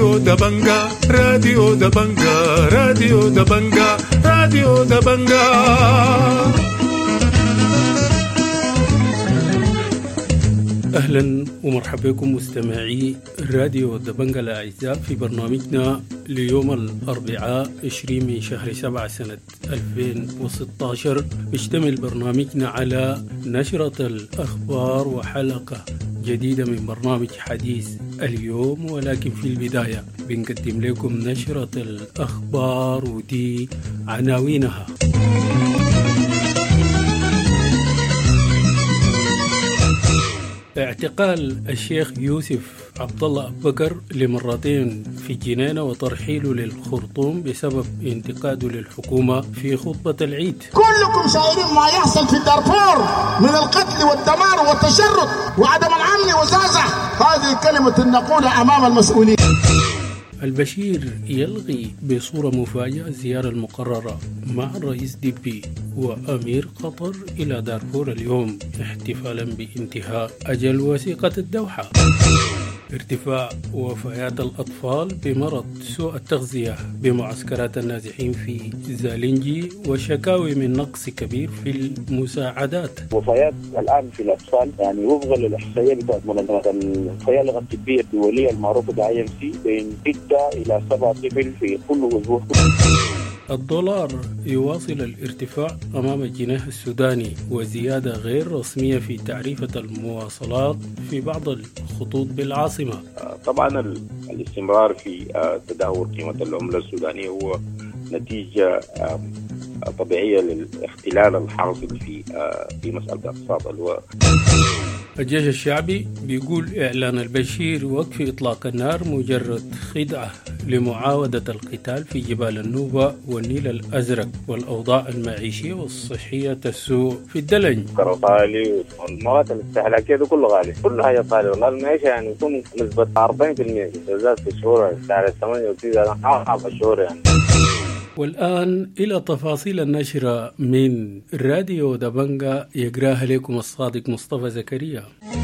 راديو دبنجا راديو دبنجا راديو دبنجا راديو دبنجا. أهلا ومرحبا بكم مستمعي راديو دبنجا الأعزاء في برنامجنا ليوم الأربعاء 20 من شهر 7 سنة 2016. بيشتمل برنامجنا على نشرة الأخبار وحلقة جديدة من برنامج حديث اليوم، ولكن في البداية بنقدم لكم نشرة الأخبار ودي عناوينها. اعتقال الشيخ يوسف عبد الله أبو بكر لمرتين في الجنينة وترحيله للخرطوم بسبب انتقاده للحكومة في خطبة العيد. كلكم شايرين ما يحصل في دارفور من القتل والدمار والتشرد وعدم الأمن وزعزع، هذه كلمة نقولها أمام المسؤولين. البشير يلغي بصورة مفاجئة الزيارة المقررة مع الرئيس ديبي وأمير قطر إلى دارفور اليوم احتفالا بانتهاء أجل وثيقة الدوحة. ارتفاع وفيات الأطفال بمرض سوء التغذية بمعسكرات النازحين في زالنجي، وشكاوي من نقص كبير في المساعدات. وفيات الآن في الأطفال يعني وفقا للإحصائية بتاعت منظمة الصيانة الطبية الدولية المعروفة ب-IMC بين 6 إلى 7 طفل في كل أسبوع. الدولار يواصل الارتفاع أمام الجنيه السوداني، وزيادة غير رسمية في تعريفة المواصلات في بعض الخطوط بالعاصمة. طبعا الاستمرار في تدهور قيمة العملة السودانية هو نتيجة طبيعية للاختلال الحاصل في مسألة اقتصاد الوقت. الجيش الشعبي بيقول إعلان البشير وقف إطلاق النار مجرد خدعة لمعاودة القتال في جبال النوبة والنيل الأزرق، والأوضاع المعيشية والصحية تسوء في الدلنج. غالي والمواد الاستهلاكية دي كله غالي، كل حاجة غالي والله. المعيشة يعني يكون نسبة 40% بالذات في الشهور شهر 8 و9 أصعب الشهور يعني. والآن إلى تفاصيل النشرة من راديو دبنجا يقراها لكم الصادق مصطفى زكريا.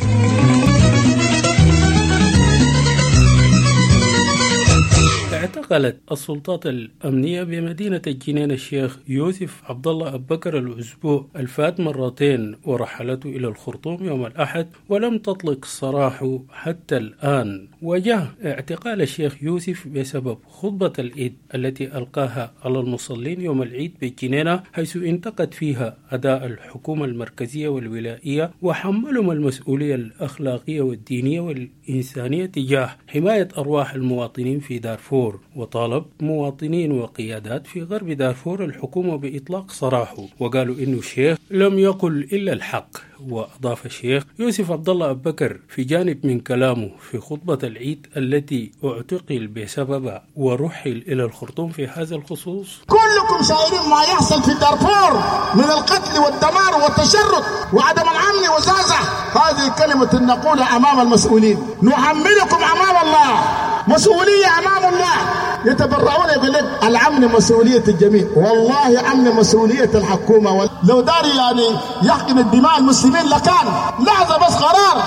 اعتقلت السلطات الأمنية بمدينة الجنين الشيخ يوسف عبد الله أبو بكر الأسبوع الفات مرتين، ورحلته إلى الخرطوم يوم الأحد ولم تطلق سراحه حتى الآن. وجاء اعتقال الشيخ يوسف بسبب خطبة العيد التي ألقاها على المصلين يوم العيد بالجنينة، حيث انتقد فيها أداء الحكومة المركزية والولائية وحملهم المسؤولية الأخلاقية والدينية والإنسانية تجاه حماية أرواح المواطنين في دارفور، وطالب مواطنين وقيادات في غرب دارفور الحكومة بإطلاق سراحه، وقالوا إنه الشيخ لم يقل إلا الحق. وأضاف الشيخ يوسف عبد الله أبو بكر في جانب من كلامه في خطبة العيد التي اعتقل بسببها ورحل إلى الخرطوم في هذا الخصوص: كلكم شايرين ما يحصل في دارفور من القتل والدمار والتشرد وعدم الأمن وزعزع، هذه كلمة نقولها أمام المسؤولين. نحملكم أمام الله مسؤولية أمام الله. يتبرعون يقول لك الأمن مسؤولية الجميع، والله أمن مسؤولية الحكومة. لو داري يعني يحقن الدماء المسلمين لكان لحظة بس قرار،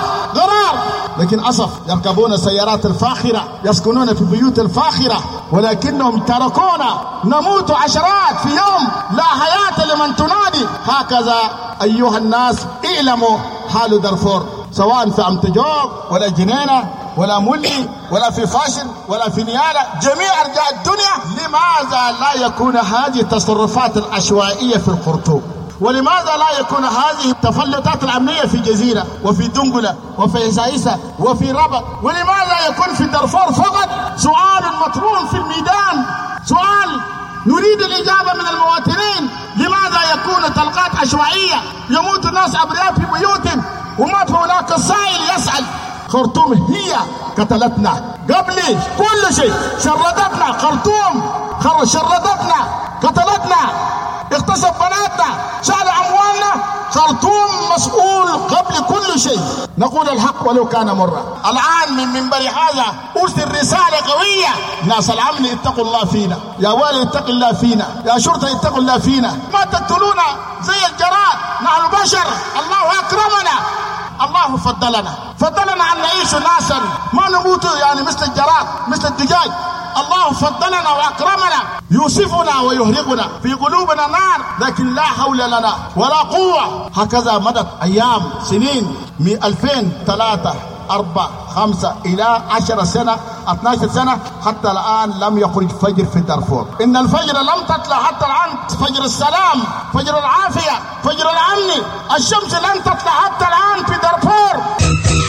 لكن أسف يركبون السيارات الفاخرة، يسكنون في بيوت الفاخرة، ولكنهم تركونا نموت عشرات في يوم، لا حياة لمن تنادي. هكذا أيها الناس اعلموا حال دارفور، سواء في أمتجوب ولا جنينة ولا ملي ولا في فاشل ولا في نيالة، جميع أرجاء الدنيا. لماذا لا يكون هذه التصرفات العشوائية في الخرطوم؟ ولماذا لا يكون هذه التفلتات الأمنية في جزيرة وفي دنقلة وفي سايسة وفي ربط؟ ولماذا يكون في دارفور فقط؟ سؤال مطروح في الميدان، سؤال نريد الإجابة من المواطنين. لماذا يكون طلقات عشوائية، يموت الناس أبرياء في بيوتهم وما في هناك سائل يسأل؟ خرطوم هي قتلتنا قبل كل شيء، شردتنا خرطوم، شردتنا، قتلتنا، اغتصب بناتنا، شال أموالنا. خرطوم مسؤول قبل كل شيء. نقول الحق ولو كان مرة. الآن من منبر هذا أرسل رسالة قوية: ناس الأمن اتقوا الله فينا، يا والي اتقوا الله فينا، يا شرطة اتقوا الله فينا، ما تقتلونا زي الجراد، نحن بشر، الله أكرمنا، الله الله فضلنا أن نعيش ناسا ما نموت يعني مثل الجراد مثل الدجاج. الله فضلنا وأكرمنا، يوصفنا ويهرقنا، في قلوبنا نار لكن لا حول لنا ولا قوة. هكذا مدت أيام سنين، 2000 3 4 5 إلى 10 سنة 12 سنة، حتى الآن لم يخرج فجر في دارفور. إن الفجر لم تطلع حتى الآن، فجر السلام، فجر العافية، فجر الأمن. الشمس لم تطلع حتى الآن في دارفور.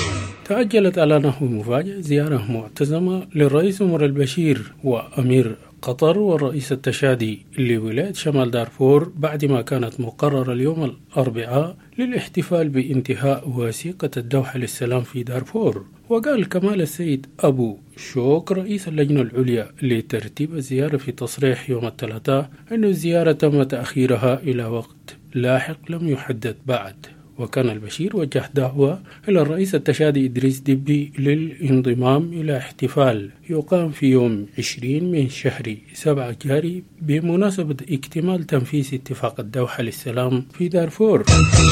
تأجلت على نحو مفاجئ زيارة معتزمة للرئيس عمر البشير وأمير قطر والرئيس التشادي لولاية شمال دارفور بعد ما كانت مقررة اليوم الأربعاء للاحتفال بانتهاء وثيقة الدوحة للسلام في دارفور. وقال كمال السيد أبو شوك رئيس اللجنة العليا لترتيب الزيارة في تصريح يوم الثلاثاء أن الزيارة تم تأخيرها إلى وقت لاحق لم يحدد بعد. وكان البشير وجه دعوة إلى الرئيس التشادي إدريس دبي للانضمام إلى احتفال يقام في يوم 20 من شهر 7 جاري بمناسبة اكتمال تنفيذ اتفاق الدوحة للسلام في دارفور.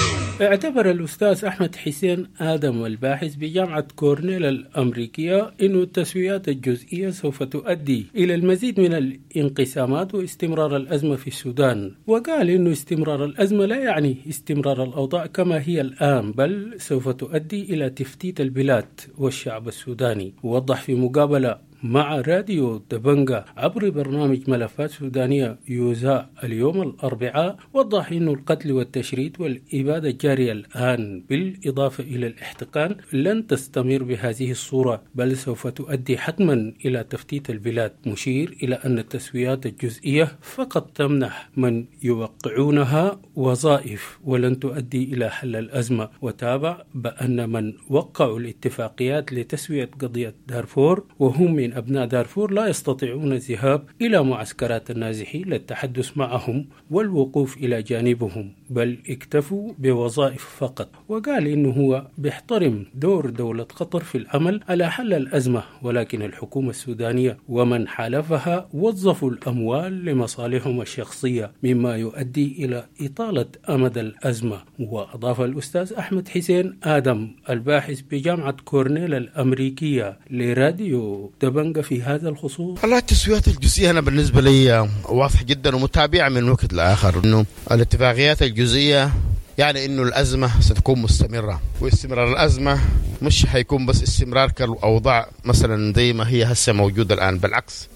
اعتبر الأستاذ أحمد حسين آدم الباحث بجامعة كورنيل الأمريكية أن التسويات الجزئية سوف تؤدي إلى المزيد من الانقسامات واستمرار الأزمة في السودان. وقال أن استمرار الأزمة لا يعني استمرار الأوضاع كما هي الآن، بل سوف تؤدي إلى تفتيت البلاد والشعب السوداني. ووضح في مقابلة مع راديو دبنجا عبر برنامج ملفات سودانية يوزا اليوم الأربعاء، وضح أن القتل والتشريد والإبادة الجارية الآن بالإضافة إلى الاحتقان لن تستمر بهذه الصورة، بل سوف تؤدي حتما إلى تفتيت البلاد، مشير إلى أن التسويات الجزئية فقط تمنح من يوقعونها وظائف ولن تؤدي إلى حل الأزمة. وتابع بأن من وقعوا الاتفاقيات لتسوية قضية دارفور وهم من أبناء دارفور لا يستطيعون الذهاب إلى معسكرات النازحين للتحدث معهم والوقوف إلى جانبهم، بل اكتفوا بوظائف فقط. وقال إنه هو بيحترم دور دولة قطر في العمل على حل الأزمة، ولكن الحكومة السودانية ومن حالفها وظفوا الأموال لمصالحهم الشخصية مما يؤدي إلى إطالة أمد الأزمة. وأضاف الأستاذ أحمد حسين آدم الباحث بجامعة كورنيل الأمريكية لراديو دبنجا في هذا الخصوص: والله التسويات الجزئية أنا بالنسبة لي واضح جدا ومتابعة من وقت لآخر، إنه الاتفاقيات الجزئية يعني إنه الأزمة ستكون مستمرة، واستمرار الأزمة مش حيكون بس استمرار كالأوضاع مثلا زي ما هي هسه موجودة الآن، بالعكس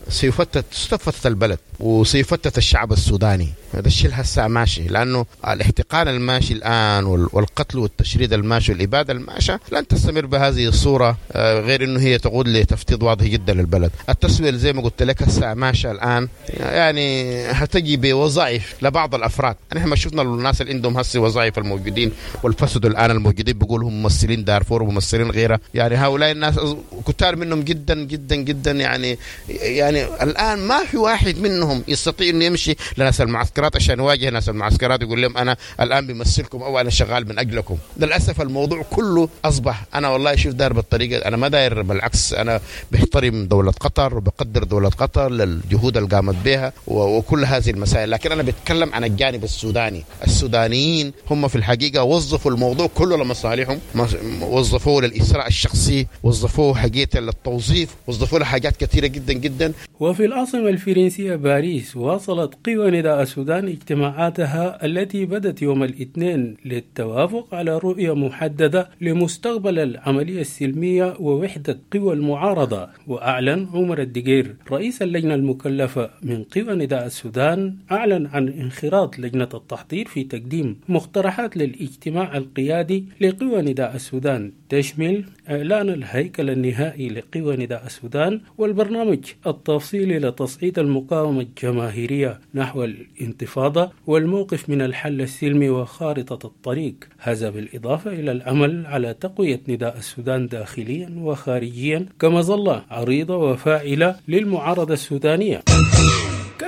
سيفتت البلد وسيفتت الشعب السوداني. هذا الشيء هسه ماشي، لأنه الاحتقان الماشي الآن والقتل والتشريد الماشي والإبادة الماشية لن تستمر بهذه الصورة، غير إنه هي تقود لتفتيض واضح جدا للبلد. التسوية زي ما قلت لك هسه ماشية الآن يعني هتجي بوظائف لبعض الأفراد. نحن ما شفنا الناس اللي عندهم هسه وظائف الموجودين والفسد الآن الموجودين بيقولوا هم ممثلين دارفور وممثلين غيره، يعني هؤلاء الناس كتار منهم جدا جدا جدا، يعني الآن ما في واحد منهم يستطيع إنه يمشي لناس المعسكرات عشان يواجه ناس المعسكرات يقول لهم أنا الآن بمثلكم أو أنا شغال من أجلكم. للأسف الموضوع كله أصبح أنا والله شوف داير بالطريقة، أنا ما داير، بالعكس أنا بحترم دولة قطر وبقدر دولة قطر للجهود اللي قامت بها وكل هذه المسائل، لكن أنا بتكلم عن الجانب السوداني. السودانيين هم في الحقيقة وظفوا الموضوع كله لمصالحهم، وظفوه للإسراء الشخصي، وظفوه حقيقة للتوظيف، وظفوه لحاجات كثيرة جدا جدا. وفي العاصمة الفرنسية باريس واصلت قوى نداء السودان اجتماعاتها التي بدت يوم الاثنين للتوافق على رؤية محددة لمستقبل العملية السلمية ووحدة قوى المعارضة. وأعلن عمر الدقير رئيس اللجنة المكلفة من قوى نداء السودان أعلن عن انخراط لجنة التحضير في تقديم مقترحات للاجتماع القيادي لقوى نداء السودان تشمل إعلان الهيكل النهائي لقوى نداء السودان والبرنامج التفصيلي لتصعيد المقاومة الجماهيرية نحو الانتفاضة والموقف من الحل السلمي وخارطة الطريق، هذا بالإضافة إلى العمل على تقوية نداء السودان داخليا وخارجيا كمظلة عريضة وفاعلة للمعارضة السودانية.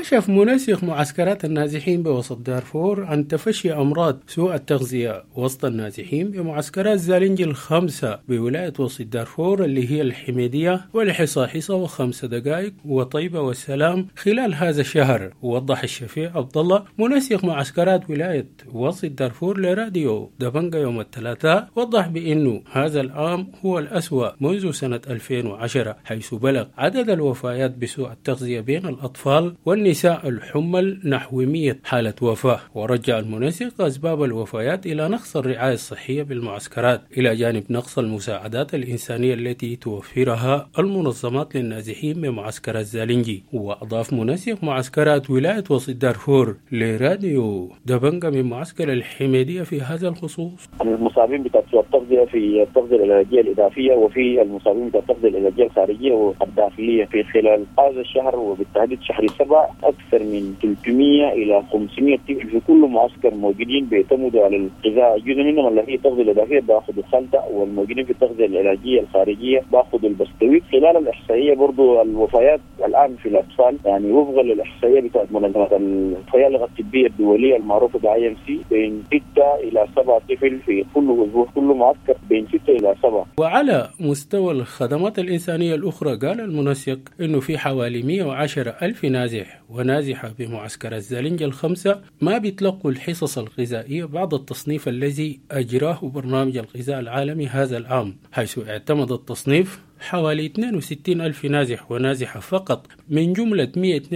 كشف منسق معسكرات النازحين بوسط دارفور عن تفشي أمراض سوء التغذية وسط النازحين بمعسكرات زالنجي الخمسة بولاية وسط دارفور اللي هي الحميدية والحصاحصة وخمس دقائق وطيبة والسلام خلال هذا الشهر. ووضح الشفيع عبد الله منسق معسكرات ولاية وسط دارفور لراديو دبنجا يوم الثلاثاء، وضح بأنه هذا العام هو الأسوأ منذ سنة 2010، حيث بلغ عدد الوفيات بسوء التغذية بين الأطفال والنساء الحمل نحو 100 حالة وفاة. ورجع المنسق أسباب الوفيات إلى نقص الرعاية الصحية بالمعسكرات إلى جانب نقص المساعدات الإنسانية التي توفرها المنظمات للنازحين بمعسكر الزالنجي. وأضاف منسق معسكرات ولاية وسط دارفور لراديو دبنجا من معسكر الحميدية في هذا الخصوص: المصابين بتاع سوء التغذية في التغذية العلاجية الإضافية، وفي المصابين بتاع التغذية العلاجية الخارجية والداخلية في خلال هذا الشهر وبالتحديد شهر 7 أكثر من 300 إلى 500 طفل في كل معسكر موجودين بيعتمدوا على الغذاء. جزء منهم اللي هي التغذية الإضافية بياخذوا الخلطة، والموجودين في التغذية العلاجية الخارجية بياخذوا البستويت. خلال الإحصائية برضو الوفيات الآن في الأطفال يعني وفقا للإحصائية بتاعت منظمة الصيادلة الطبية الدولية المعروفة ب-IMC بين 6 إلى 7 طفل في كل أسبوع، كل معسكر بين 6 إلى 7. وعلى مستوى الخدمات الإنسانية الأخرى قال المنسق إنه في حوالي 110,000 نازح ونازحة بمعسكر الزالنجة الخمسة ما بيتلقوا الحصص الغذائية بعد التصنيف الذي أجراه برنامج الغذاء العالمي هذا العام، حيث اعتمد التصنيف حوالي 62,000 نازح ونازحة فقط من جملة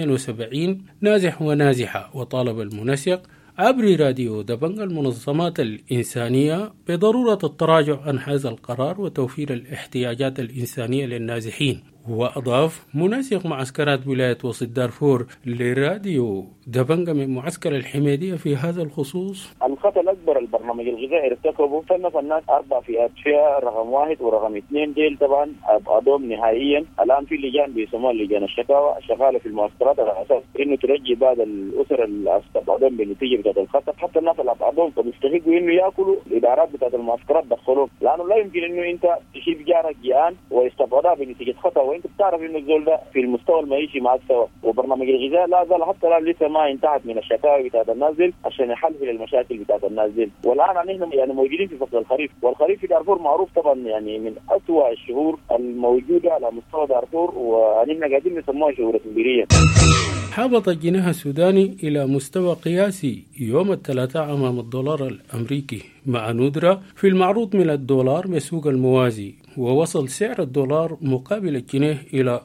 172 نازح ونازحة. وطالب المنسق عبر راديو دبنجا المنظمات الإنسانية بضرورة التراجع عن هذا القرار وتوفير الاحتياجات الإنسانية للنازحين. وأضاف منسق معسكرات ولاية وسط دارفور لراديو دبنجا من معسكر الحميدية في هذا الخصوص: الخطأ الأكبر البرنامج الغذائي ارتكبه صنف الناس 4 فئات، فئة رقم 1 ورقم 2 ديل طبعا أبعدهم نهائيا. الآن في لجان بيسموها لجان الشكاوى شغالة في المعسكرات على أساس إنه ترجي بعض الأسر اللي أبعدهم بالنتيجة بتاعت الخطأ، حتى الناس اللي أبعدهم فبيستحقوا إنه يأكلوا. الإدارات بتاعت المعسكرات دخلوهم، لأنه لا يمكن إنه أنت تشيل جارك جيعان ويستبعدها بنتيجة خطأ وأنت بتعرف إنه الزول ده في المستوى المعيشي معك سوا. وبرنامج الغذاء لا زال حتى الآن لسه ما انتهت من الشكاوى بتاعت النازل عشان يحلل المشاكل بتاعت النازل. والآن نحن يعني موجودين في فصل الخريف، والخريف في دارفور معروف طبعا يعني من أسوأ الشهور الموجودة على مستوى دارفور، ونحن قاعدين نسموها شهور التنبيرية. حبط الجنيه السوداني إلى مستوى قياسي يوم الثلاثاء أمام الدولار الأمريكي مع ندرة في المعروض من الدولار بسوق الموازي، ووصل سعر الدولار مقابل الجنيه إلى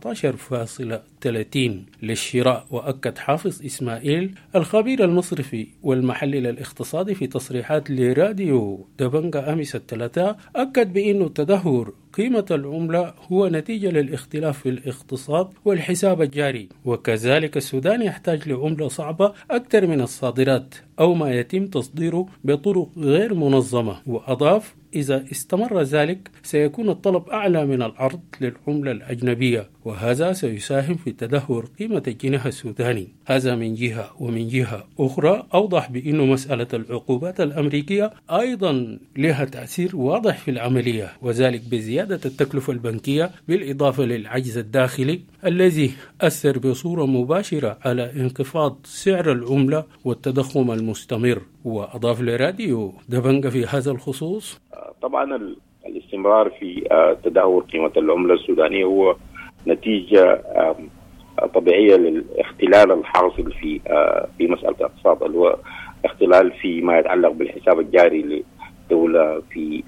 14.30 للشراء. وأكد حافظ إسماعيل الخبير المصرفي والمحلل الاقتصادي في تصريحات لراديو دبنجا أمس الثلاثاء، أكد بأنه تدهور قيمة العملة هو نتيجة للاختلاف في الاقتصاد والحساب الجاري، وكذلك السودان يحتاج لعملة صعبة أكثر من الصادرات أو ما يتم تصديره بطرق غير منظمة. وأضاف إذا استمر ذلك سيكون الطلب أعلى من العرض للعملة الأجنبية، وهذا سيساهم في تدهور قيمة الجنيه السوداني. هذا من جهة. ومن جهة أخرى أوضح بأن مسألة العقوبات الأمريكية أيضا لها تأثير واضح في العملية، وذلك بزيادة التكلفة البنكية بالإضافة للعجز الداخلي الذي أثر بصورة مباشرة على انخفاض سعر العملة والتضخم المستمر. وأضاف لراديو دبنجا في هذا الخصوص: طبعا الاستمرار في تدهور قيمة العملة السودانية هو نتيجة طبيعية للاختلال الحاصل في مسألة الاقتصاد، اللي هو اختلال فيما يتعلق بالحساب الجاري للدولة في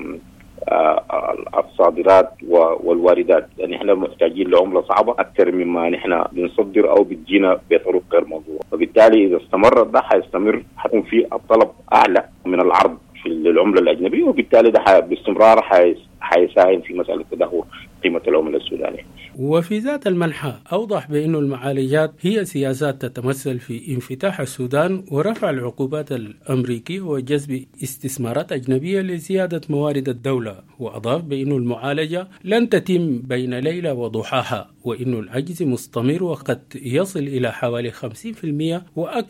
الصادرات والواردات. يعني احنا محتاجين لعملة صعبة أكثر مما نحن بنصدر أو بتجينا بطرق غير موضوعة، وبالتالي إذا استمر ده حيستمر حيكون في الطلب أعلى من العرض في العملة الأجنبية، وبالتالي ده باستمرار حيساهم في مسألة تدهور قيمة العملة السودانية. وفي ذات المنحى أوضح بأن المعالجات هي سياسات تتمثل في انفتاح السودان ورفع العقوبات الأمريكية وجذب استثمارات أجنبية لزيادة موارد الدولة. وأضاف بأن المعالجة لن تتم بين ليلة وضحاها، وأن العجز مستمر وقد يصل إلى حوالي 50% وأكثر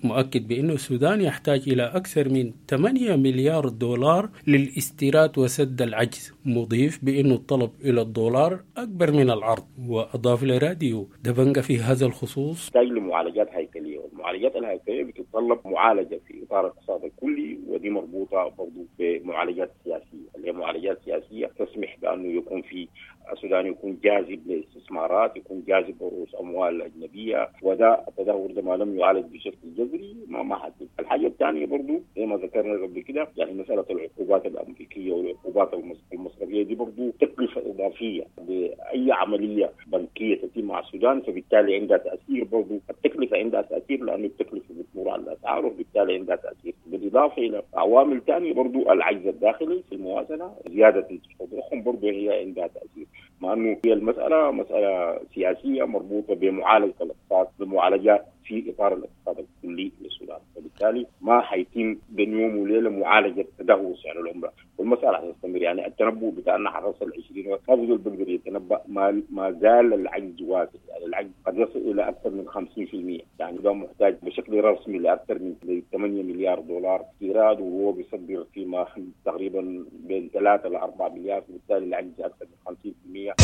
مؤكد بأن السودان يحتاج إلى أكثر من 8 مليار دولار للاستيراد وسد العجز، مضيف بأن الطلب إلى الدولار أكبر من العرض. وأضاف لراديو دبنجة في هذا الخصوص: تحتاج لمعالجات هيكلية، والمعالجات الهيكلية بتتطلب معالجة في إطار الاقتصاد الكلي، ودي مربوطة برضو بمعالجات سياسية، اللي هي معالجات سياسية تسمح بأنه يكون في السودان يكون جاذب لاستثمارات، يكون جاذب لرؤوس أموال أجنبية، وده التدهور ده ما لم يعالج بشكل جذري ما حدث. الحاجة الثانية برضو زي ما ذكرنا قبل كده، يعني مسألة العقوبات الأمريكية والعقوبات المصرفية دي برضو تكلفة إضافية لأي عملية بنكية تتم مع السودان، فبالتالي عندها تأثير برضو. التكلفة عندها تأثير لأن التكلفة بتمر على الأسعار، وبالتالي عندها تأثير. بالإضافة إلى عوامل ثانية برضو العجز الداخلي في الموازنة، زيادة التضخم برضو هي عندها تأثير، مع أنه هي المسألة مسألة سياسية مربوطة بمعالجة الاقتصاد، بمعالجات في إطار الاقتصاد الكلي للسودان، وبالتالي ما حيتم بين يوم وليلة معالجة تدهور سعر العملة، والمسألة حتستمر. يعني التنبؤ بتاعنا حتصل 20 ما بيقول بقدر يتنبأ، ما زال العجز واسع، يعني العجز قد يصل إلى أكثر من 50%، يعني ده محتاج بشكل رسمي لأكثر من 8 مليار دولار استيراد، وهو بيصدر فيما تقريبا بين 3 إلى 4 مليار، وبالتالي العجز أكثر من 50%.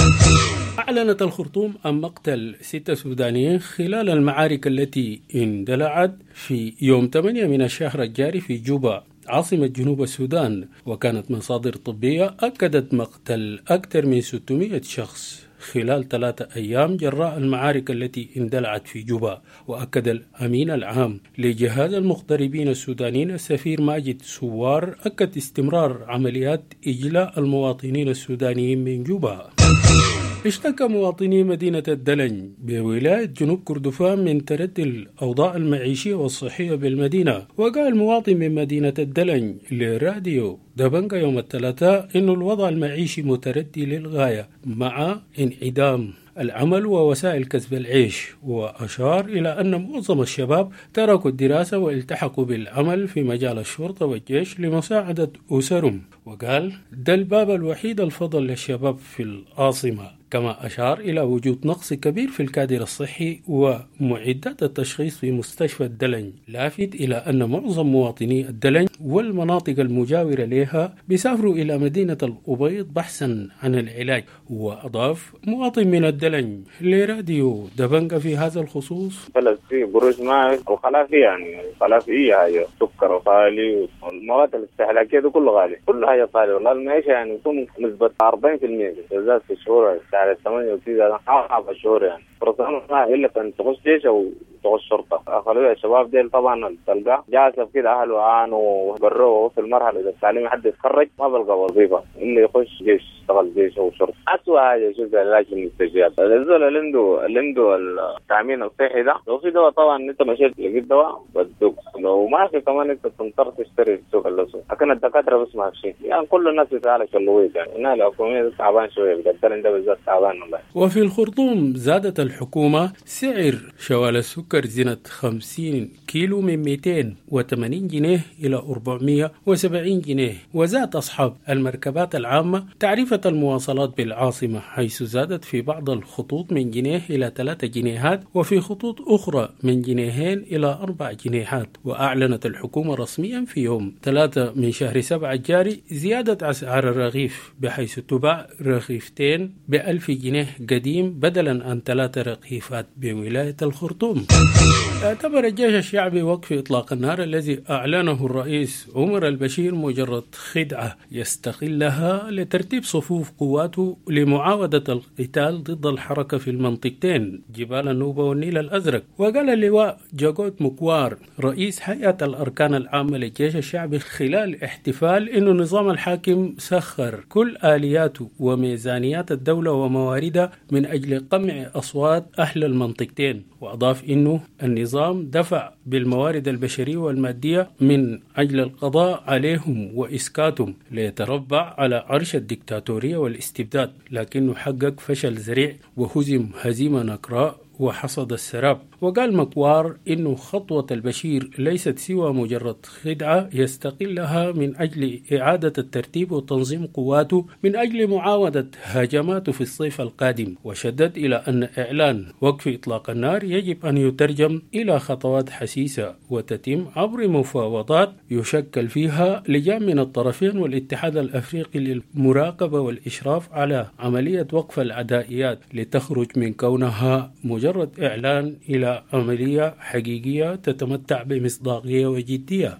أعلنت الخرطوم عن مقتل 6 سودانيين خلال المعارك التي اندلعت في يوم 8 من الشهر الجاري في جوبا عاصمة جنوب السودان، وكانت مصادر طبية أكدت مقتل أكثر من 600 شخص خلال 3 أيام جراء المعارك التي اندلعت في جوبا. وأكد الأمين العام لجهاز المغتربين السودانيين السفير ماجد سوار أكد استمرار عمليات إجلاء المواطنين السودانيين من جوبا. اشتكى مواطني مدينة الدلنج بولاية جنوب كردفان من تردي الأوضاع المعيشية والصحية بالمدينة. وقال مواطن من مدينة الدلنج لراديو دبنجة يوم الثلاثاء إنه الوضع المعيشي متردي للغاية مع انعدام العمل ووسائل كسب العيش، وأشار إلى أن معظم الشباب تركوا الدراسة والتحقوا بالعمل في مجال الشرطة والجيش لمساعدة أسرهم. وقال ده الباب الوحيد الفضل للشباب في العاصمة. كما أشار إلى وجود نقص كبير في الكادر الصحي ومعدات التشخيص في مستشفى الدلنج، لافت إلى أن معظم مواطني الدلنج والمناطق المجاورة لها بيسافروا إلى مدينة الأبيض بحثا عن العلاج. وأضاف مواطن من الدلنج لراديو دبنجة في هذا الخصوص: في بروج ماء وخلافية، يعني خلافية هي سكر وخالي والمواد الاستهلاكية دي كله غالي، كلها هي غالي. والله المعيشة يعني يكون نسبة 40% بالذات في الشهور على 8 وكذا أصعب الشهور، يعني فرصنا ما إلا كان تخش جيش أو تخش شرطة. أخلوا الشباب ديل طبعا تلقى جالسة كده أهله عانوا وبروه في المرحلة إذا التعليم حد يتخرج ما بلقى وظيفة إلا يخش جيش، يشتغل جيش أو شرطة. أسوأ حاجة شوف العلاج المستجاب. الزول اللي عنده التأمين الصحي ده لو في دواء طبعا أنت مشيت لقيت دواء بدوك، لو ما في كمان أنت تنطر تشتري في السوق اللسوق. لكن الدكاترة بس ما في شيء، يعني كل الناس بتعالج اللويد، يعني هنا الحكومية تعبان شوية، الدلنج ده بالذات تعبان والله. وفي الخرطوم زادت الحكومة سعر شوال السكر زينة 50 كيلو من 280 جنيه إلى 470 جنيه. وزاد أصحاب المركبات العامة تعرفة المواصلات بالعاصمة، حيث زادت في بعض الخطوط من جنيه إلى 3 جنيهات، وفي خطوط أخرى من جنيهين إلى 4 جنيهات. وأعلنت الحكومة رسميا في يوم 3 من شهر 7 الجاري زيادة أسعار الرغيف، بحيث تباع رغيفتين ب1000 جنيه قديم بدلا عن 3 رغيفات بولاية الخرطوم. اعتبر الجيش الشعبي وقف إطلاق النار الذي أعلنه الرئيس عمر البشير مجرد خدعة يستغلها لترتيب صفوف قواته لمعاودة القتال ضد الحركة في المنطقتين جبال النوبة والنيل الأزرق. وقال اللواء جاكوت مكوار رئيس هيئة الأركان العامة للجيش الشعبي خلال احتفال إنه نظام الحاكم سخر كل آلياته وميزانيات الدولة ومواردها من أجل قمع أصوات أهل المنطقتين. وأضاف إنه النظام دفع بالموارد البشرية والمادية من أجل القضاء عليهم وإسكاتهم ليتربع على عرش الدكتاتورية والاستبداد، لكنه حقق فشل ذريع وهزم هزيمة نكراء وحصد السراب. وقال مكوار إنه خطوة البشير ليست سوى مجرد خدعة يستغلها من أجل إعادة الترتيب وتنظيم قواته من أجل معاودة هجماته في الصيف القادم. وشدد إلى أن إعلان وقف إطلاق النار يجب أن يترجم إلى خطوات حسيمة تأسيسها وتتم عبر مفاوضات يشكل فيها لجان من الطرفين والاتحاد الأفريقي للمراقبة والإشراف على عملية وقف العدائيات لتخرج من كونها مجرد إعلان إلى عملية حقيقية تتمتع بمصداقية وجدية.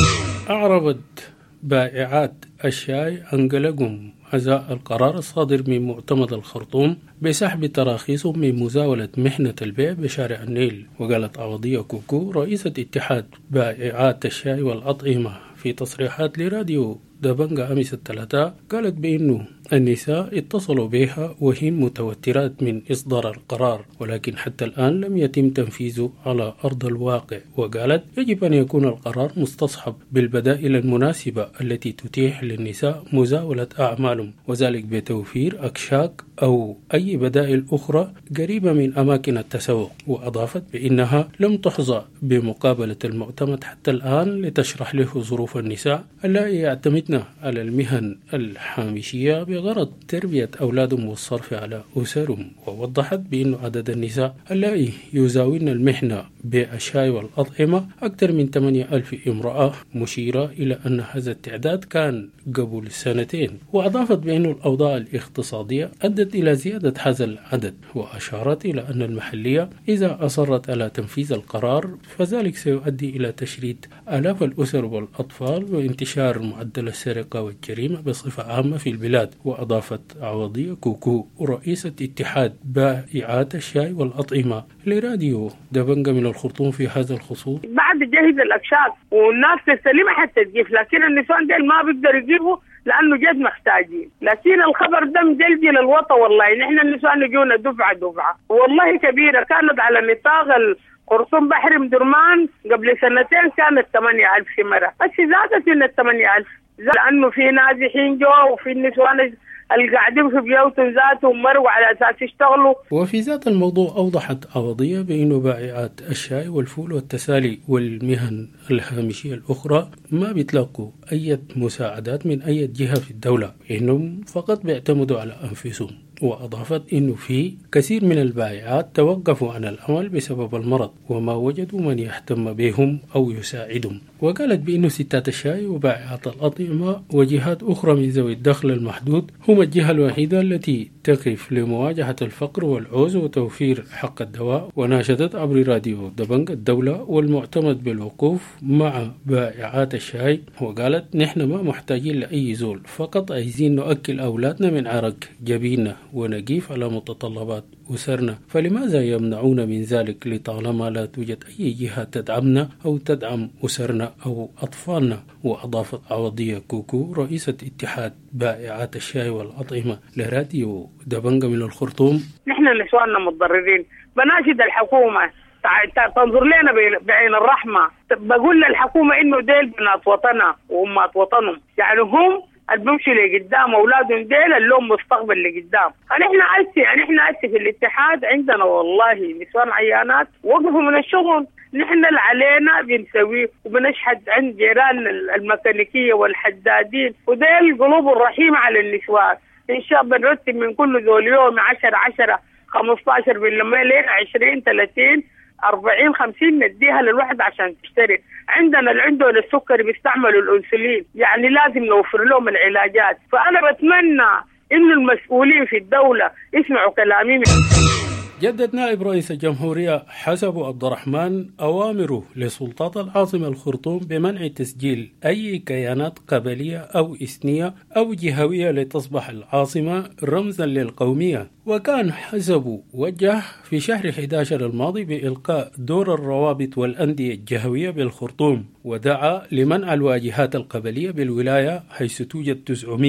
أعربت بائعات الشاي عن قلقهم أزاء القرار الصادر من مؤتمر الخرطوم بسحب تراخيصهم من مزاولة محنة البيع بشارع النيل. وقالت عوضية كوكو رئيسة اتحاد بائعات الشاي والأطعمة في تصريحات لراديو دبنجا أمس الثلاثاء قالت بأنه النساء اتصلوا بها وهن متوترات من إصدار القرار، ولكن حتى الآن لم يتم تنفيذه على أرض الواقع. وقالت يجب أن يكون القرار مستصحب بالبدائل المناسبة التي تتيح للنساء مزاولة أعمالهم، وذلك بتوفير أكشاك أو أي بدائل أخرى قريبة من أماكن التسوق. وأضافت بأنها لم تحظى بمقابلة المعتمد حتى الآن لتشرح له ظروف النساء اللائي يعتمدن على المهن الحامشية بغرض تربية أولادهم والصرف على أسرهم. ووضحت بأن عدد النساء اللائي يزاولن المحنة بالشاي والأطعمة أكثر من 8,000 امرأة، مشيرة إلى أن هذا التعداد كان قبل سنتين. وأضافت بأن الأوضاع الاقتصادية أدت إلى زيادة هذا العدد، وأشارت إلى أن المحلية إذا أصرت على تنفيذ القرار فذلك سيؤدي إلى تشريد آلاف الأسر والأطفال وانتشار معدل السرقة والجريمة بصفة عامة في البلاد. وأضافت عوضية كوكو رئيسة اتحاد بائعات الشاي والأطعمة لراديو دبنجا من الخرطوم في هذا الخصوص: بعد جهز الأكشاك والناس تستلمها حتى تجيب، لكن النسوان ديل ما بيقدروا يجيبوا لأنه جد محتاجين. لكن الخبر ده مجلجل الوطا والله. نحن النسوان نجونا دفعة والله كبيرة، كانت على نطاق الخرطوم بحر مدرمان قبل سنتين كانت 8,000 مرة، بس زادت من 8,000 لأنه في نازحين جوا وفي النسوان القاعدين في بيوتهم ذاتهم مروا على أساس يشتغلوا. وفي ذات الموضوع أوضحت عوضية بأن بائعات الشاي والفول والتسالي والمهن الهامشية الأخرى ما بيتلقوا أي مساعدات من أي جهة في الدولة، إنهم فقط بيعتمدوا على أنفسهم. وأضافت أنه في كثير من البائعات توقفوا عن العمل بسبب المرض وما وجدوا من يهتم بهم أو يساعدهم. وقالت بأنه ستات الشاي وبائعات الأطعمة وجهات أخرى من ذوي الدخل المحدود هم الجهة الوحيدة التي تقف لمواجهة الفقر والعوز وتوفير حق الدواء. وناشدت عبر راديو دبنجا الدولة والمعتمد بالوقوف مع بائعات الشاي، وقالت نحن ما محتاجين لأي زول، فقط عايزين نؤكل أولادنا من عرق جبيننا ونقيف على متطلبات أسرنا، فلماذا يمنعون من ذلك لطالما لا توجد أي جهة تدعمنا أو تدعم أسرنا أو أطفالنا. وأضافت عوضية كوكو رئيسة اتحاد بائعات الشاي والأطعمة لراديو دبنجا من الخرطوم: نحن نسواننا متضررين، بناشد الحكومة تنظر لنا بعين الرحمة. بقول للحكومة إنه ديل بنات وطنها وأمات وطنهم، يعني هم بيمشوا لقدام، أولادهم ديل اللهم مستقبل لقدام. احنا هسه في الاتحاد عندنا والله نسوان عيانات وقفوا من الشغل، نحن اللي علينا بنسويه وبنشهد عند جيران الميكانيكية والحدادين، وديل قلوب الرحيم على النسوان. إن شاء الله بنرتب من كل ذول يوم 10 15 بالليل 20 30 40 50 نديها للواحد عشان تشتري. عندنا اللي عندهم السكري بيستعملوا الأنسولين، يعني لازم نوفر لهم العلاجات. فأنا بتمنى إنه المسؤولين في الدولة يسمعوا كلامي. جدد نائب رئيس الجمهورية حسب عبد الرحمن أوامره لسلطات العاصمة الخرطوم بمنع تسجيل أي كيانات قبلية أو إثنية أو جهوية لتصبح العاصمة رمزا للقومية. وكان حسب وجه في شهر 11 الماضي بإلقاء دور الروابط والأندية الجهوية بالخرطوم، ودعا لمنع الواجهات القبلية بالولاية حيث توجد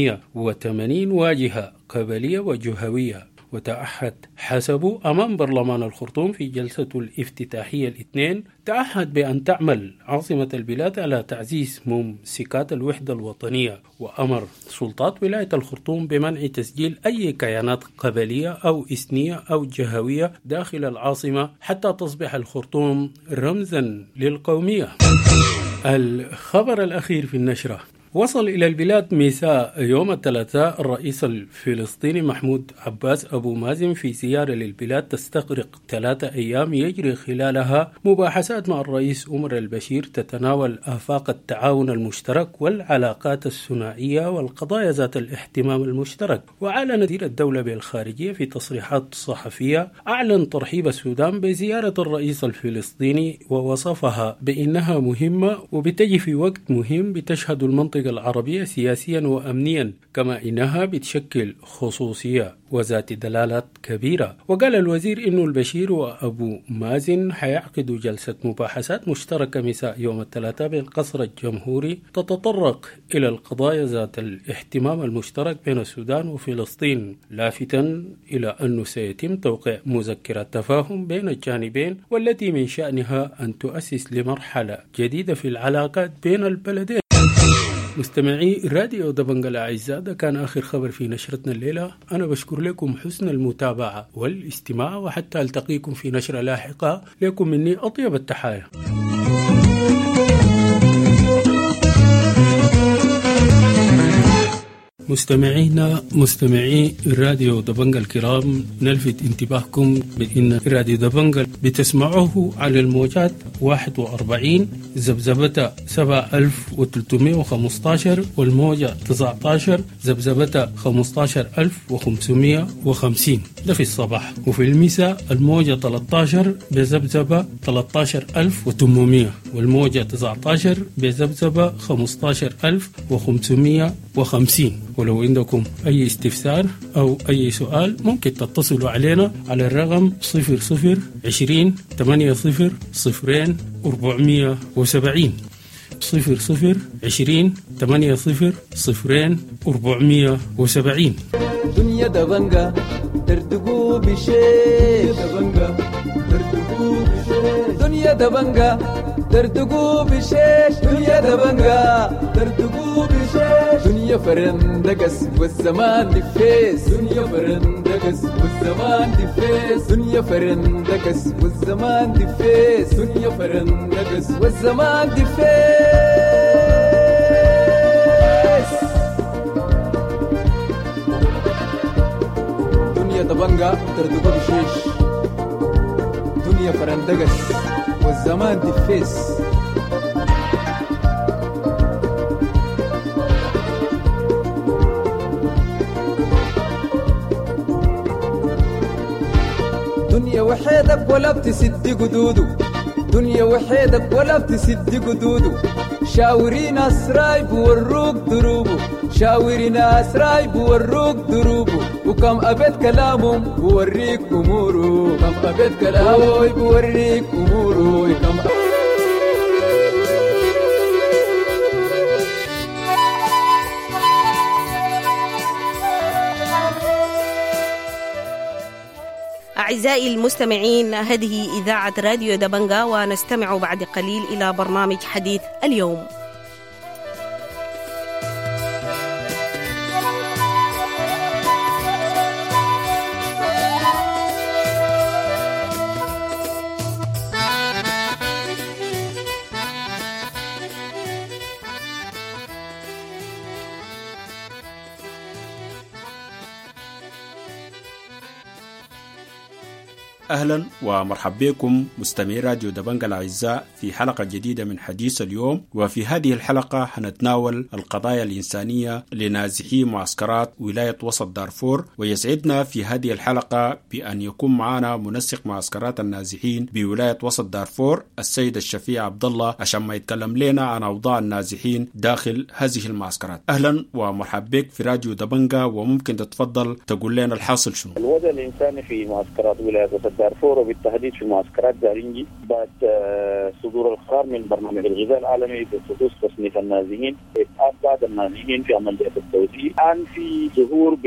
980 واجهة قبلية وجهوية. وتعهد حسب أمام برلمان الخرطوم في جلسته الافتتاحية الاثنين، تعهد بأن تعمل عاصمة البلاد على تعزيز ممسكات الوحدة الوطنية، وأمر سلطات ولاية الخرطوم بمنع تسجيل أي كيانات قبلية أو إثنية أو جهوية داخل العاصمة حتى تصبح الخرطوم رمزا للقومية. الخبر الأخير في النشرة: وصل إلى البلاد مساء يوم الثلاثاء الرئيس الفلسطيني محمود عباس أبو مازن في زيارة للبلاد تستغرق 3 أيام يجري خلالها مباحثات مع الرئيس عمر البشير تتناول آفاق التعاون المشترك والعلاقات الثنائية والقضايا ذات الاهتمام المشترك. وأعلن وزير الدولة بالخارجية في تصريحات صحفية أعلن ترحيب السودان بزيارة الرئيس الفلسطيني ووصفها بأنها مهمة وبتجي في وقت مهم بتشهد المنطقة العربية سياسيا وأمنيا، كما إنها بتشكل خصوصية وذات دلالات كبيرة. وقال الوزير إنه البشير وأبو مازن حيعقدوا جلسة مباحثات مشتركة مساء يوم الثلاثاء بالقصر الجمهوري تتطرق إلى القضايا ذات الاهتمام المشترك بين السودان وفلسطين، لافتا إلى أنه سيتم توقيع مذكرة تفاهم بين الجانبين والتي من شأنها أن تؤسس لمرحلة جديدة في العلاقات بين البلدين. مستمعي راديو دبنجة الأعزاء، ده كان آخر خبر في نشرتنا الليلة. أنا بشكر لكم حسن المتابعة والاستماع، وحتى ألتقيكم في نشرة لاحقة. لكم مني أطيب التحايا. مستمعي راديو دبنجة الكرام، نلفت انتباهكم بأن راديو دبنجة بتسمعوه على الموجات 41 زبزبة 7315 والموجة 19 زبزبة 15550، ده في الصباح. وفي المساء الموجة 13 بزبزبة 13800 والموجة 19 بزبزبة 15550. ولو عندكم أي استفسار أو أي سؤال ممكن تتصلوا علينا على الرقم 0020 80 0 470 0020 80 0 470. دنيا دبنجة ترتقو بشيء دبنجة ترتقو بشيء دنيا دبنجة ترتقو بشيش دنيا دبنجة ترتقو بشيش دنيا فرندقس والزمان دفيس دنيا فرندقس والزمان دفيس دنيا فرندقس والزمان دفيس دنيا فرندقس والزمان دفيس دنيا دبنجة ترتقو بشيش دنيا فرندقس والزمان دفيس. دنيا وحيدك ولا بتسد قدودو دنيا وحيدك ولا بتسد قدودو شاورين أسراي بوروك دروبو شاورين أسراي بوروك دروبو وكم أبد كلامهم بوريك أمورو كم أبد كلامهم بوريك أمورو كم أعزائي المستمعين، هذه إذاعة راديو دبنجة، ونستمع بعد قليل إلى برنامج حديث اليوم. أهلا ومرحبا بكم مستمعي راديو دبنجة الأعزاء في حلقة جديدة من حديث اليوم. وفي هذه الحلقة هنتناول القضايا الإنسانية لنازحي معسكرات ولاية وسط دارفور. ويسعدنا في هذه الحلقة بأن يكون معنا منسق معسكرات النازحين بولاية وسط دارفور السيد الشفيع عبد الله عشان ما يتكلم لنا عن أوضاع النازحين داخل هذه المعسكرات. أهلا ومرحبا بك في راديو دبنجة، وممكن تتفضل تقول لنا الحاصل شنو؟ الوضع الإنساني في معسكرات ولاية وسط دارفور وبالتحديد في معسكرات دارينجي بعد صدور القرار من برنامج الغذاء العالمي بخصوص تصنيف النازحين، إبقاء بعض النازحين في عملية التوزيع. الآن في ظهور بتاع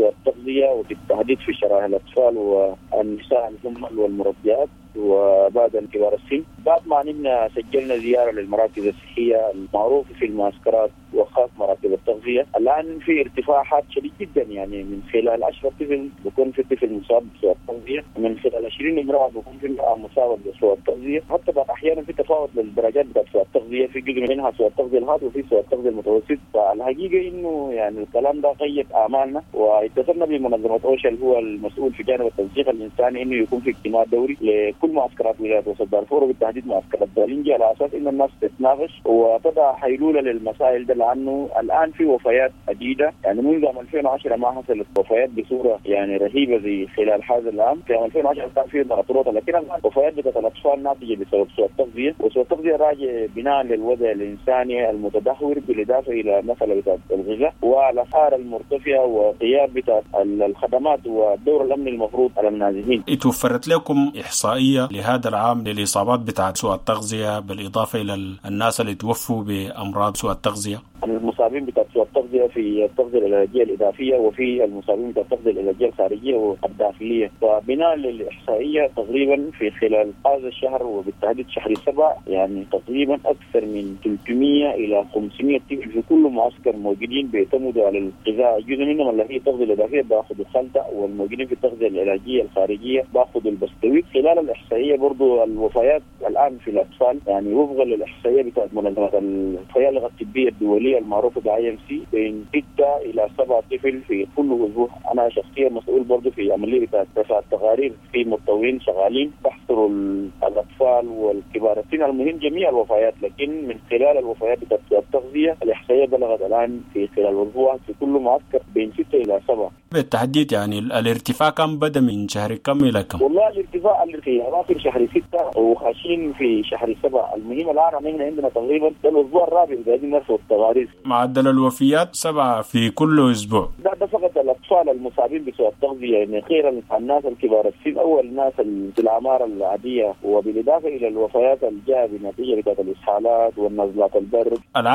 سوء التغذية وبالتحديد في شرائح الأطفال والنساء الحمل والمرضعات وبعد كبار السن. بعد ما نحن سجلنا زيارة للمراكز الصحية المعروفة في المعسكرات وخاص مراكز التغذية، الآن في ارتفاعات شديد جدا، يعني من خلال 10 طفل بكون في طفل مصاب بسوء التغذية، من خلال 20 امرأة بكون في امرأة مصابة بسوء التغذية، حتى بعض أحيانا في تفاوت للدرجات بتاعت سوء التغذية، في جزء منها سوء التغذية الهادئ وفي سوء التغذية المتوسط. فالحقيقة إنه يعني الكلام ده قيد آمالنا، واتصلنا بمنظمة أوشا اللي هو المسؤول في جانب التنسيق الإنساني إنه يكون في اجتماع دوري لكل معسكرات ولاية وسط دارفور وبالتحديد معسكرات دالينجي على أساس إن الناس تتناقش وتضع حلول للمسائل ده، لأنه الآن في وفيات عديدة، يعني منذ 2010 ما حصلت وفيات بصورة يعني رهيبة زي خلال هذا العام. في 2010 كان في ضغوطات، لكن وفيات بتاعت الأطفال ناتجة بسبب سوء التغذية، وسوء التغذية راجع بناء للوضع الإنساني المتدهور بالإضافة إلى مسألة بتاعت الغذاء والأسعار المرتفعة وغياب بتاعت الخدمات والدور الأمني المفروض على النازحين. توفرت لكم إحصائية لهذا العام للإصابات بتاعت سوء التغذية بالإضافة إلى الناس اللي توفوا بأمراض سوء التغذية؟ المصابين بتاع سوء التغذية في التغذية العلاجية الإضافية وفي المصابين بتاع التغذية العلاجية الخارجية والداخلية. وبناء للإحصائية تقريبا في خلال هذا الشهر وبالتحديد شهر 7 يعني تقريبا أكثر من 300 إلى 500 طفل في كل معسكر موجودين بيعتمدوا على الغذاء. جزء منهم اللي هي التغذية الإضافية بياخذوا خلطة، والموجودين في التغذية العلاجية الخارجية بياخذوا البستويت. خلال الإحصائية برضو الوفيات الآن في الأطفال يعني وفقا للإحصائية بتاعت منظمة الخيالة الطبية الدولية المعروفة ب-IMC بين 6 إلى 7 طفل في كل أسبوع. أنا شخصيا مسؤول برضو في عملية بتاعت رفع التقارير في متطوعين شغالين بحصروا الأطفال والكبار السن. المهم جميع الوفيات، لكن من خلال الوفيات بتاعت التغذية الإحصائية بلغت الآن في خلال أسبوع في كل معسكر بين 6 إلى 7. بالتحديد يعني الارتفاع كم بدأ من شهر كم إلى كم؟ والله الارتفاع اللي في أواخر شهر 6 وخاشين في شهر 7. المهم الآن هنا عندنا تقريبا الأسبوع الرابع قاعدين نرفع التقارير. معدل الوفيات 7 في كل أسبوع. ده فقط الأطفال المصابين بسوء التغذية، يعني غير الناس الكبار السن أو الناس في الأعمار العادية، وبالإضافة إلى الوفيات الجاية بنتيجة بتاعت الإسهالات والنزلات البرد.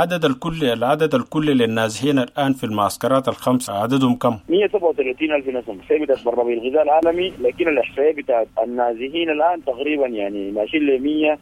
العدد الكلي للنازحين الآن في المعسكرات الخمس عددهم كم؟ 137,000 نسمة. بتاعت برنامج الغذاء العالمي، لكن الإحصائية بتاعت النازحين الآن تقريبا يعني ماشيين ل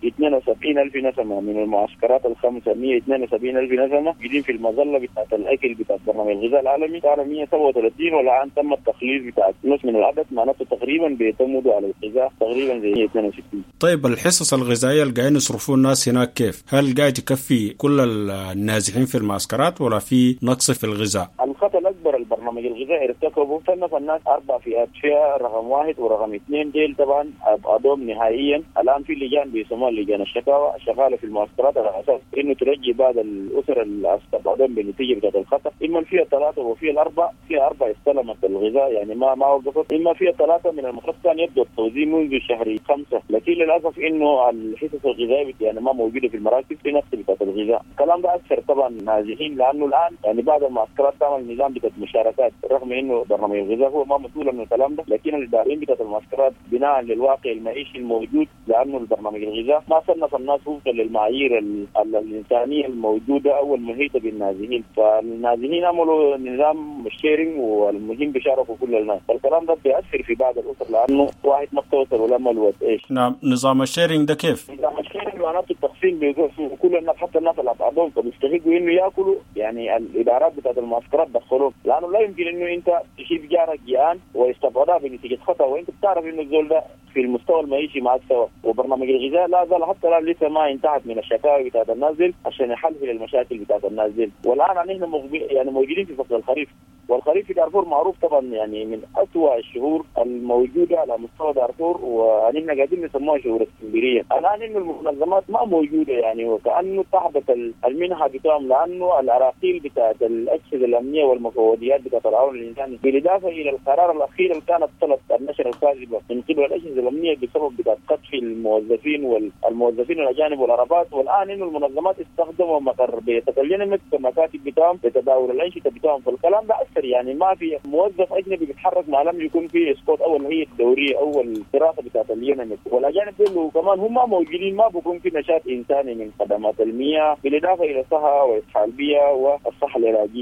172,000 نسمة من المعسكرات الخمسة. 172,000 نسمة جديد في المظلة بتاعت الأكل بتاعت برنامج الغذاء العالمي كان 137، والآن تم التخليص بتاعت نص من العدد، معناته تقريبا بيعتمدوا على الغذاء تقريبا زي 162. طيب الحصص الغذائية اللي قاعدين يصرفوا الناس هناك كيف؟ هل قاعد يكفي كل النازحين في المعسكرات ولا في نقص في الغذاء؟ الخطأ الأكبر البرنامج الغذائي ارتكبه صنف الناس 4 فئات. فئة رقم 1 ورقم 2 ديل طبعا أبعدهم نهائيا. الآن في لجان بيسموها لجان الشكاوى شغالة في المعسكرات على أساس إنه ترجي بعض الأسر اللي أبعدهم بالنتيجة بتاعت الخطأ. إما الفئة 3 وفئة 4. فئة 4 استلمت الغذاء يعني ما وقفت. إما فئة 3 من المفروض كان يبدأ التوزيع منذ شهر 5، لكن للأسف إنه الحصص الغذائية يعني ما موجودة في المراكز في نفس بتاعت الغذاء. الكلام ده أكثر طبعا نازحين، لأنه الآن يعني بعض المعسكرات تعمل نظام بتاعت مشاركات، رغم إنه برنامج الغذاء هو ما مسؤول عن الكلام ده، لكن الإداريين بتاعت المعسكرات بناء للواقع المعيشي الموجود، لأنه البرنامج الغذاء ما صنف الناس وفقا للمعايير الإنسانية الموجودة أو المحيطة بالنازحين. فالنازحين عملوا نظام شيرنج والمهم بيشاركوا كل الناس. فالكلام ده بيأثر في بعض الأسر، لأنه واحد ما بتوصل ولا ملوت إيش. نعم. نظام الشيرنج ده كيف؟ نظام الشيرنج معناته التقسيم بيقول كل الناس، حتى الناس اللي بعضهم بيستحقوا إنه يأكلوا، يعني الإدارات بتاعت المعسكرات دخلوهم، لأنه لا يمكن إنه أنت تشيل جارك جيعان ويستبعدها بنتيجة خطأ وأنت بتعرف إنه الزول ده في المستوى المعيشي معك سوا. وبرنامج الغذاء لا زال حتى الآن لسه ما انتهت من الشكاوى بتاعت الناس دي عشان يحلل المشاكل بتاعت الناس دي. والآن نحن يعني موجودين في فصل الخريف، والخريف في دارفور معروف طبعا يعني من أسوأ الشهور الموجودة على مستوى دارفور، ونحن قاعدين نسموها شهور اسكندرية. الآن إنه المنظمات ما موجودة يعني، وكأنه تحبط المنحة بتاعهم، لأنه العراقيل بتاعت الأجهزة الأمنية والمفوضيات بتاعت العون الإنساني، بالإضافة إلى القرار الأخير اللي كانت طلب النشر الكاذبة من قبل الأجهزة الأمنية بسبب بتاعت قتل الموظفين والموظفين الأجانب والعربات. والآن إنه المنظمات استخدموا مقر بيتكلموا كمكاتب بتاعهم لتداول الأنشطة بتاعهم. فالكلام ده أكثر يعني ما في موظف أجنبي بيتحرك ما لم يكون فيه اسقاط أو الهيئة الدورية أو الدراسة بتاعت اليونانيت. والأجانب دول كمان هم موجودين ما بيكون في نشاط إنساني من خدمات المياه، بالإضافة إلى الصحة والصحة البيئة والصحة العلاجية.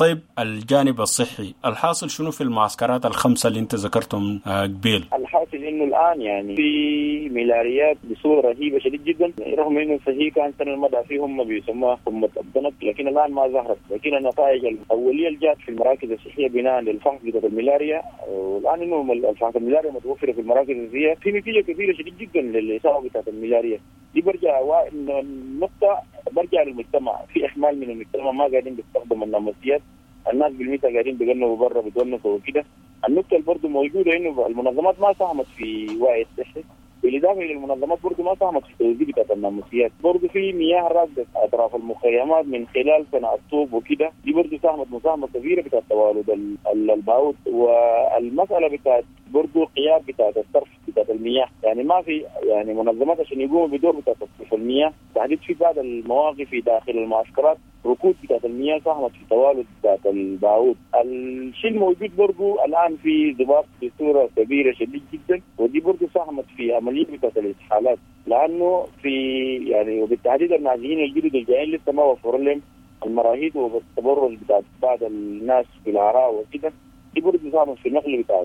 طيب الجانب الصحي الحاصل شنو في المعسكرات الخمسة اللي انت ذكرتهم قبيل؟ الحاصل انه الان يعني في ملاريات بصوره رهيبه شديد جدا، رغم انه صحيح كان سنه المدى فيهم بيسموها قمه الضنك، لكن الان ما ظهرت. لكن النتائج الاوليه اللي جات في المراكز الصحيه بناء للفحص بتاع الملاريا، والان انه الفحص الملاريا متوفره في المراكز الصحيه، في نتيجه كبيره شديد جدا للاصابه بتاعت الملاريا دي. برجع النقطه برجع للمجتمع، في احمال من المجتمع ما قاعدين بيستخدموا الناموسيات، الناس بالميتا قاعدين بيغنوا برا بتونسوا وكده. النقطه اللي برضه موجوده انه المنظمات ما ساهمت في وعي الصحي، بالاضافه الى المنظمات برضه ما ساهمت في التوزيع بتاعت الناموسيات. برضه في مياه راكده اطراف المخيمات من خلال صناعه الطوب وكده، دي برضه ساهمت مساهمه كبيره بتاعت توالد البعوض. والمساله بتاعت برضه قيام بتاعت الصرف بتاعت المياه، يعني ما في يعني منظمات عشان يقوموا بدور بتاعت تصريف المياه. تحديد في بعض المواقف في داخل المعسكرات ركود بتاعت المياه ساهمت في توالد بتاعت البعوض. الشيء الموجود برضه الان في ضباط بصوره كبيره شديد جدا، ودي برضه ساهمت في عمليه بتاعت الاسحالات، لانه في يعني وبالتحديد النازحين الجدد الجايين لسه ما وفر لهم المراهيد والتبرج بتاعت بعض الناس في العراء وكده. دي برضه ساهمت في النقل بتاعت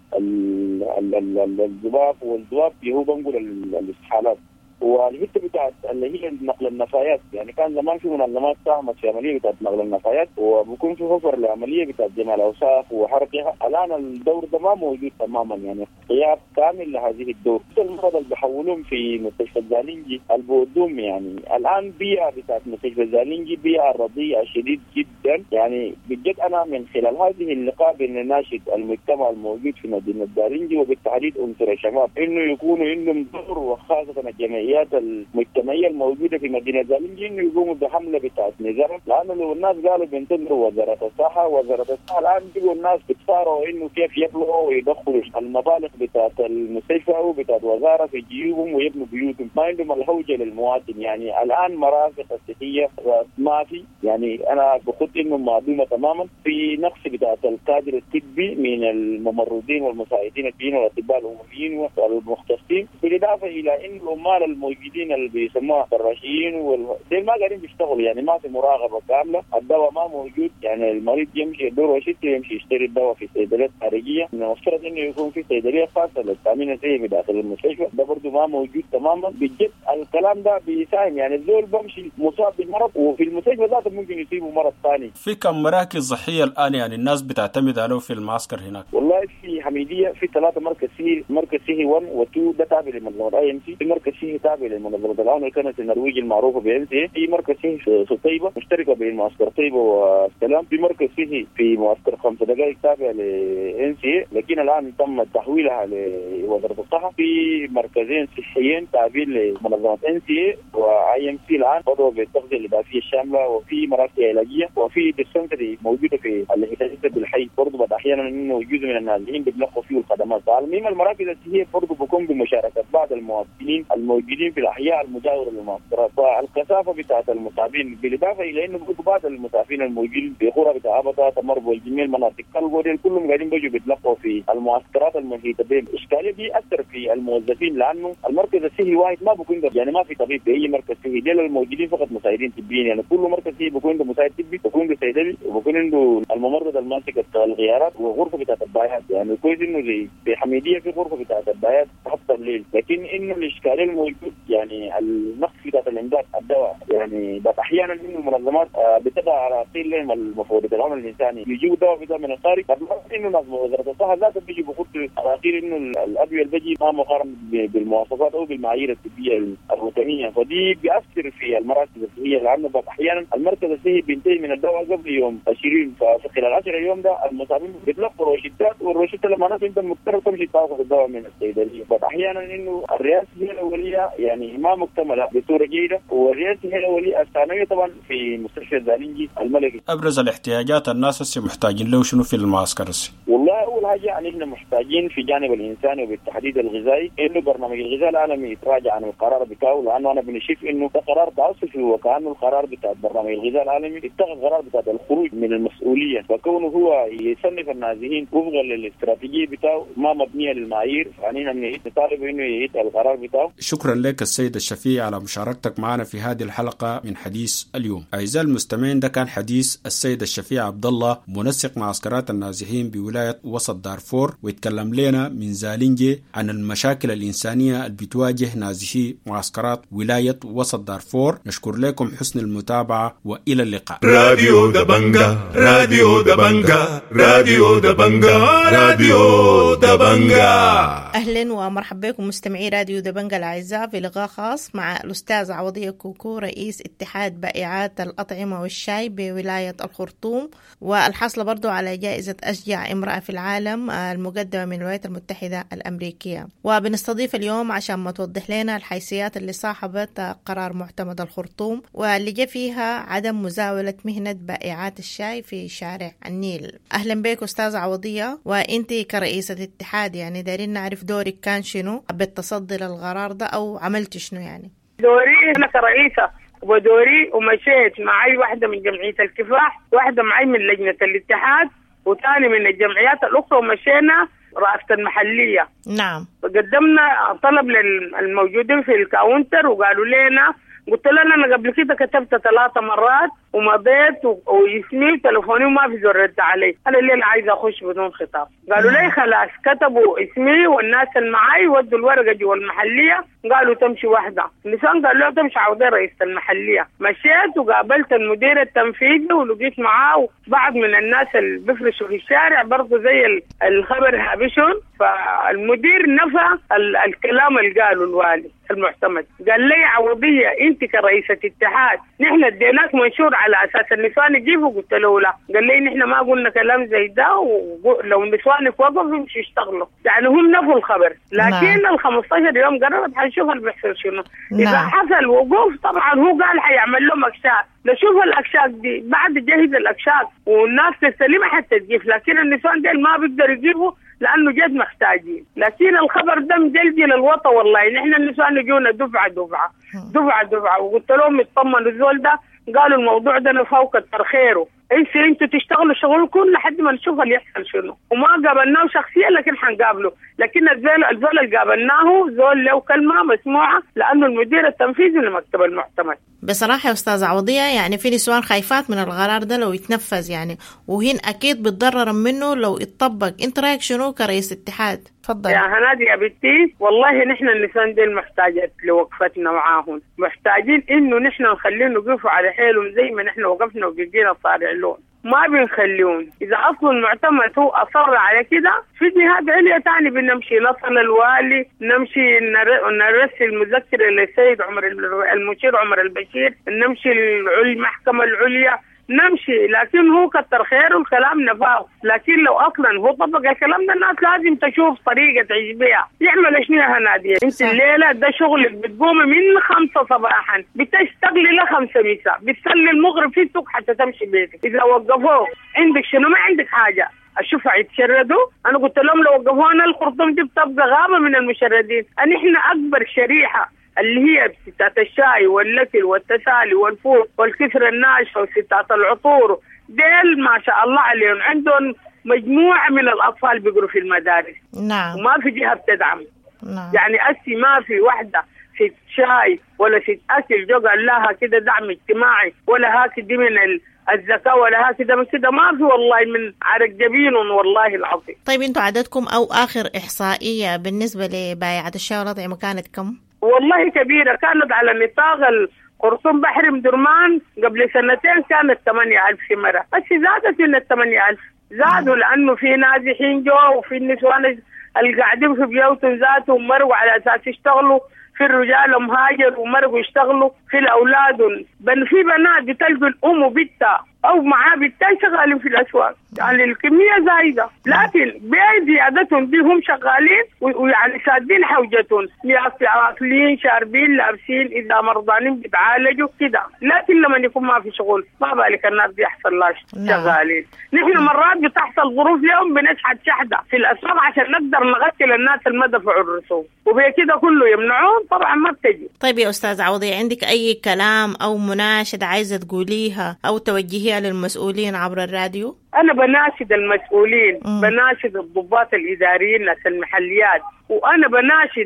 الضباب، والضباب هو بنقول الاسحالات. والحته بتاعت اللي هي نقل النفايات، يعني كان زمان في منظمات ساهمت في عمليه بتاعت نقل النفايات، وبكون في حفر لعمليه بتاعت جمع الاوساخ وحرقها. الان الدور ده ما موجود تماما، يعني غياب كامل لهذه الدور. المرضى اللي بيحولوهم في مستشفى الزالنجي البودوم، يعني الان بيئه بتاعت مستشفى الزالنجي بيئه رديئه شديد جدا. يعني بجد انا من خلال هذه اللقاء بين ناشط المجتمع الموجود في مدينه الزالنجي وبالتحديد انصر الشباب انه يكونوا عندهم دور، وخاصه الجمعيات المجتمعيه الموجوده في مدينه زالنجي انه يقوموا بحمله بتاعت نظام. لانه لو الناس قالوا بينتظروا وزاره الصحه الان بيجوا الناس بيتصارعوا انه كيف يبلغوا ويدخلوا المبالغ بتاعت المستشفى وبتاعت وزاره في جيوبهم ويبنوا بيوتهم، ما عندهم الهوجه للمواطن. يعني الان مرافق الصحيه ما في، يعني انا بخط انه معدومه تماما. في نقص بتاعت الكادر الطبي من الممرضين والمساعدين الطبيين والاطباء العموميين والمختصين، بالاضافه الى انه العمال الموجودين اللي بيسموها فراشيين دول ما قاعدين بيشتغلوا، يعني ما في مراقبه كامله. الدواء ما موجود، يعني المريض يمشي يدور وشتى يمشي يشتري الدواء في صيدليات خارجيه، المفترض انه يكون في صيدليه خاصه للتامين الصحي بداخل المستشفى، ده برضه ما موجود تماما. بجد الكلام ده بيساهم، يعني الزول بمشي مصاب بالمرض وفي المستشفى ذاته ممكن يصيبه مرض ثاني. في كم مراكز صحيه الان يعني الناس بتعتمد عليه في المعسكر هناك؟ والله في حميديه في 3 مركز سي 1 و2 ده تابع لمنظمه IMC، في مركز سي تابع لمنظمه العون الكنسي النرويجي المعروفه BNC، في مركز سي في طيبه مشتركه بين معسكر طيبه والسلام، في مركز سي في معسكر 5 دقائق تابع لNCA، لكن الان تم تحويلها لوزاره الصحه. في مركزين صحيين تابعين لمنظمه NCA وIMC الان برضه بالتغذيه الإضافية الشامله، وفي مراكز علاجيه، وفي ديسبنسري موجوده في الحته بالحي برضه بعد احيانا انه جزء من النازحين بيتلقوا فيه الخدمات. المهم المراكز الصحيه برضه بكون بمشاركه بعض المواطنين الموجودين في الاحياء المجاوره للمعسكرات، والكثافه بتاعت المصابين بالاضافه الى انه بعض المسافرين الموجودين في قرى بتاع ابطا تمر والجميل مناطق كالغوريل كلهم قاعدين بيجوا بيتلقوا في المعسكرات المحيطه بهم. الاشكاليه دي اثر في الموظفين، لانه المركز الصحي واحد ما بكون يعني ما في طبيب باي مركز صحي، دول الموجودين فقط مساعدين طبيين، يعني كل مركز صحي بكون عنده مساعد طبي، بكون عنده صيدلي، وبكون عنده الممرض الماسك الغيارات وغرفه بتاعت البايات. يعني كويس انه زي في حميديه في غرفه بتاعت البايات تحت الليل، لكن انه الاشكاليه الموجود يعني النقص بتاعت الامداد الدواء، يعني بس احيانا انه المنظمات بتضع على لهم المفوضيه العمل الانساني يجيبوا دواء بتاع من الخارج، انه وزاره الصحه ذاتها بيجي بخط الاخير انه الادويه اللي بيجي ما مقارنه بالمواصفات او بالمعايير الطبيه الوطنيه، فدي بيأثر في المراكز الصحيه، لانه احيانا المركز الصحي بينتهي من الدواء قبل يوم 20، ففي خلال 10 يوم ده المصابين بيتلقوا روشتات، والروشته لما الناس انت مضطر تمشي تاخذ الدواء من الصيدليه. فاحيانا انه الرئاسه هي الاوليه يعني ما مكتمله بصوره جيده، والرئاسه هي الاوليه الثانويه طبعا في مستشفى الزالنجي الملكي. ابرز الاحتياجات الناس محتاجين له شنو في المعسكر؟ والله اول اول حاجه يعني احنا محتاجين في جانب الانساني وبالتحديد الغذائي انه برنامج الغذاء العالمي يتراجع عن القرار بتاعه، لانه انا بنشوف انه ده قرار تعسفي، وكانه القرار بتاع برنامج الغذاء العالمي اتخذ قرار بتاع الخروج من المسؤوليه، فكونه هو يصنف النازحين وفقا للاستراتيجيه بتاعه ما مبنيه للمعايير، يعني احنا نطالب انه يتخذ القرار بتاعه. شكرا لك السيد الشفيع على مشاركتك معنا في هذه الحلقه من حديث اليوم. اعزائي المستمعين، ده كان حديث السيد الشفيع عبد الله، منسق معسكرات النازحين بولايه وسط دارفور، ويتكلم لنا من زالينجي عن المشاكل الانسانيه اللي بتواجه نازحي معسكرات ولايه وسط دارفور. نشكر لكم حسن المتابعه والى اللقاء. راديو دبنجا، راديو دبنجا، راديو دبنجا، راديو دبنجا. أهلا ومرحبا بكم مستمعي راديو دبنجا الأعزاء في لقاء خاص مع الأستاذ عوضية كوكو، رئيس اتحاد بائعات الأطعمة والشاي بولاية الخرطوم، والحاصلة برضو على جائزة أشجع امرأة في العالم المقدمة من الولايات المتحدة الأمريكية. وبنستضيف اليوم عشان ما توضح لنا الحيثيات اللي صاحبت قرار معتمد الخرطوم واللي جاء فيها عدم مزاولة مهنة بائعات الشاي في شارع النيل. أهلا بك أستاذ عوضية، وإنت كرئيسة اتحاد يعني دايرين نعرف دورك كان شنو بالتصدي للقرار ده أو عملت شنو؟ يعني دوري أنا كرئيسة ودوري ومشيت معي واحدة من جمعية الكفاح، واحدة معي من لجنة الاتحاد، وثاني من الجمعيات الأخرى، ومشينا رئاسة المحلية. نعم. قدمنا طلب للموجودين في الكاونتر وقالوا لنا، قلت لنا أنا قبل كده كتبت 3 مرات ومضيت واسمي وتلفوني وما في زر رد علي، أنا الليلة عايزة أخش بدون خطاب. قالوا لي خلاص، كتبوا اسمي والناس اللي معي ودوا الورقة جوا المحلية، قالوا تمشي واحدة. النسان قالوا تمشي عودة رئيسة المحلية. مشيت وقابلت المدير التنفيذي ولقيت معاه بعض من الناس اللي بيفرشوا في الشارع برضو زي الخبر هابشون. فالمدير نفى الكلام اللي قاله الوالي المعتمد، قال لي عوضية انت كرئيسة اتحاد نحن اديناك منشور على اساس النسوان يجيبوا، قلت له لا. قال لي نحن ما قلنا كلام زي ده، ولو النسوان وقفوا يمشوا يشتغلوا، يعني هم نفوا الخبر، لكن ال 15 يوم قربت حنشوف اللي بيحصل شنو. اذا حصل وقوف طبعا هو قال حيعمل لهم اكشاك، نشوف الاكشاك دي بعد جهز الاكشاك والناس تستلمها حتى تجيب، لكن النسوان دي ما بيقدروا يجيبوا لانه جد محتاجين. لكن الخبر ده مجلجل الوطا، والله نحن النسوان يجونا دفعه، وقلت لهم اطمنوا الزول ده، قالوا الموضوع ده نفوق كتر خيره، انتوا تشتغلوا شغلكم لحد ما نشوف اللي يحصل شنو. وما قابلناه شخصيا لكن حنقابله، لكن الزول اللي قابلناه زول له كلمه مسموعه لانه المدير التنفيذي لمكتب المعتمد. بصراحة يا أستاذ عوضية يعني في نسوان خايفات من القرار ده لو يتنفذ يعني، وهن أكيد بتضرر منه لو يتطبق. أنت رأيك شنو كرئيس اتحاد؟ تفضل. يا هنادي يا بنتي، والله نحن النسوان دي محتاجات لوقفتنا معاهم، محتاجين إنه نحن نخليهم يقفوا على حيلهم زي ما نحن وقفنا وبيجينا صارع لون، ما بنخليهم. إذا أصل المعتمد هو أصر على كده، في جهات عليا تاني بنمشي نصل الوالي، نمشي نرسل مذكرة للسيد المشير عمر البشير، نمشي المحكمة العليا، نمشي. لكن هو كتر خيره الكلام نفاه، لكن لو اصلا هو طبق الكلام ده الناس لازم تشوف طريقه تعيش بيها. يعمل شنو يا هناديه؟ انت الليله ده شغلك، بتقومي من 5 صباحا بتشتغلي ل5 مساء، بتصلي المغرب في السوق حتى تمشي بيتك. اذا وقفوه عندك شنو؟ ما عندك حاجه. الشفع يتشردوا. انا قلت لهم لو وقفونا الخرطوم دي بتبقى غابه من المشردين. احنا اكبر شريحه اللي هي ستات الشاي واللكل والتسالي والفول والكسر الناشفه وستات العطور ديل ما شاء الله عليهم، عندهم مجموعه من الاطفال بيقروا في المدارس. نعم. وما في جهه بتدعم. نعم. يعني أسي ما في واحده ست شاي ولا ست اكل جو قال لها كده دعم اجتماعي، ولا هكذا من الزكاة ولا هكذا من كده، ما في والله من عرق جبين والله العظيم. طيب انتوا عددكم او اخر احصائيه بالنسبه لبائعات الشاي والأطعمة كانت كم؟ والله كبيرة، كانت على نطاق الخرطوم بحر مدرمان قبل 2 كانت 8000 مرة، بس زادت من 8000 زادوا لأنه في نازحين جو، وفي النسوان اللي قاعدين في بيوتهم ذاتهم مروا على أساس يشتغلوا، في الرجال مهاجر ومروا يشتغلوا، في الأولاد في بنات بتلقوا الأم وبنتها أو معاه بنتين شغالين في الأسواق، يعني الكمية زايدة، لكن بزيادتهم دي هم شغالين ويعني سادين حوجتهم، أكلين شاربين لابسين، إذا مرضانين بيتعالجوا كده، لكن لما يكون ما في شغل ما بالك الناس دي يحصل لها شغالين. نحن مرات بتحصل ظروف اليوم بنشحت شحدة في الأسواق عشان نقدر نغسل الناس المدفع الرسوم، وبكده كله يمنعون، طبعا ما بتجي. طيب يا أستاذ عوضية، عندك أي كلام أو مناشدة عايزة تقوليها أو توجهيها للمسؤولين عبر الراديو؟ أنا بناشد المسؤولين، بناشد الضباط الإداريين ناس المحليات، وأنا بناشد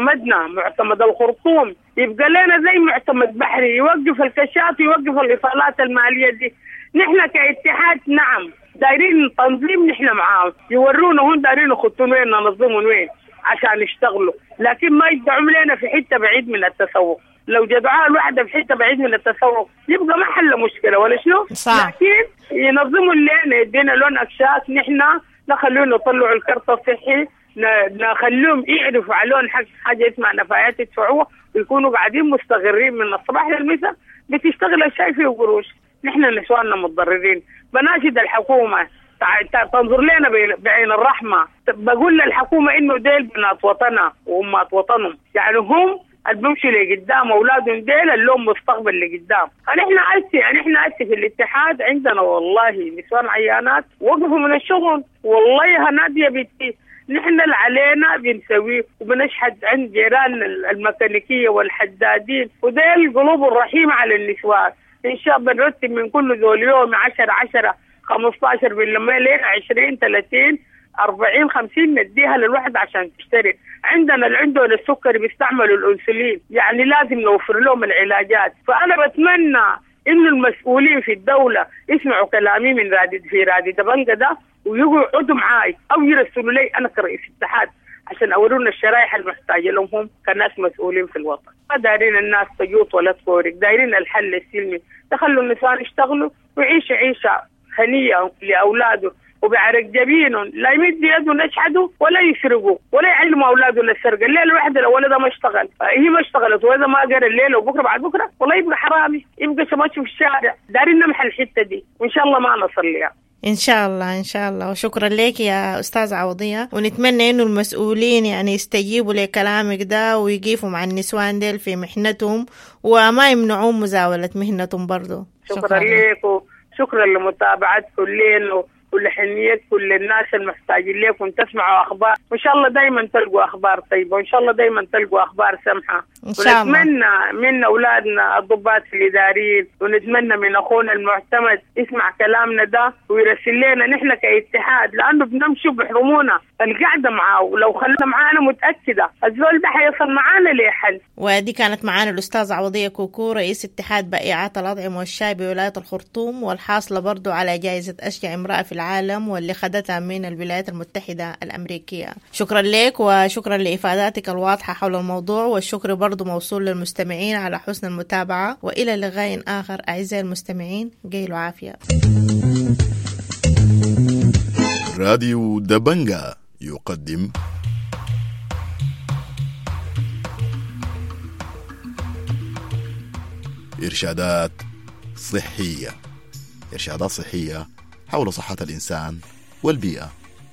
معتمد الخرطوم يبقى لنا زي معتمد بحري، يوقف الكشاف، يوقف الإيصالات المالية دي. نحن كاتحاد نعم دايرين تنظيم، نحن معاهم يورونا هون دايرين يخطون وين ننظمون وين عشان يشتغلوا، لكن ما يدعم لنا في حتة بعيد من التسوق. لو جدعاء الواحدة في حتة بعيد من التسوق يبقى ما حل مشكلة ولا شنو؟ صح. لكن ينظموا لنا، يدينا لون أكشاك، نحن نخلوهم يطلعوا الكرت الصحي، نخلوهم يعرفوا على لون حاجة اسمها نفايات يدفعوها، ويكونوا قاعدين مستغرين من الصباح للمساء بتشتغل الشاي فيه وقروش. نحن نسواننا متضررين. بناشد الحكومة تنظر لنا بعين الرحمة. بقول للحكومة إنه ديل بنات وطنها وأمات وطنهم، يعني هم بيمشوا لقدام، أولادهم ديل اللهم مستقبل لقدام. احنا في الاتحاد عندنا والله نسوان عيانات وقفوا من الشغل، والله هنادية بنتي نحن اللي علينا بنسويه، وبنشحد عند جيران الميكانيكية والحدادين، وديل قلوب الرحيمة على النسوان. إن شاء الله بنرتب من كل ذول يوم 10 15 بالليل لين 20 30 40 50 نديها للواحد عشان تشتري. عندنا اللي عندهم السكري بيستعملوا الأنسولين، يعني لازم نوفر لهم العلاجات. فأنا بتمنى إنه المسؤولين في الدولة يسمعوا كلامي من في رادي دبنجة ده ويقعدوا معاي أو يرسلوا لي أنا كرئيس اتحاد عشان أورونا الشرائح المحتاجة لهم هم كناس مسؤولين في الوطن. ما دايرين الناس تجوط ولا تفورق، دايرين الحل السلمي، تخلوا النسوان يشتغلوا ويعيشوا عيشة هنية لأولاده وبعرق جبينهم، لا يمد يده يشحدوا ولا يسرقوا ولا يعلموا أولاده للسرقة. الليلة الواحدة لو ولدها ما اشتغل، هي ما اشتغلت وإذا ما قرأ الليلة وبكرة بعد بكرة والله يبقى حرامي، يبقى شماشي في الشارع. دارين نمحى الحتة دي وإن شاء الله ما نصل لها. إن شاء الله. وشكرا لك يا أستاذ عوضية، ونتمنى إنه المسؤولين يعني يستجيبوا لكلامك ده ويقيفوا مع النسوان ديل في محنتهم وما يمنعون مزاولة مهنتهم برضو. شكرا لك وشكرا لمتابعتكم لين ولحنية كل الناس المحتاجين لكم تسمعوا أخبار، وإن شاء الله دايما تلقوا أخبار طيبة، وإن شاء الله دايما تلقوا أخبار سمحة. ونتمنى من أولادنا الضباط الإداريين، ونتمنى من أخونا المعتمد يسمع كلامنا ده ويرسل لنا نحن كاتحاد، لأنه بنمشي بحرمونا القعدة معاه، ولو خلنا معانا متأكدة الزول ده حيصل معانا لحل. ودي كانت معانا الأستاذ عوضية كوكو رئيس اتحاد بائعات الأطعمة والشاي بولاية الخرطوم، والحاصلة برضو على جائزة أشجع امرأة في العالم واللي خدتها من الولايات المتحدة الأمريكية. شكرا لك وشكرا لإفاداتك الواضحة حول الموضوع، والشكر برضو موصول للمستمعين على حسن المتابعة، وإلى لقاء آخر أعزائي المستمعين، قيلوا عافية. راديو دبنجة يقدم إرشادات صحية حول صحة الإنسان والبيئة.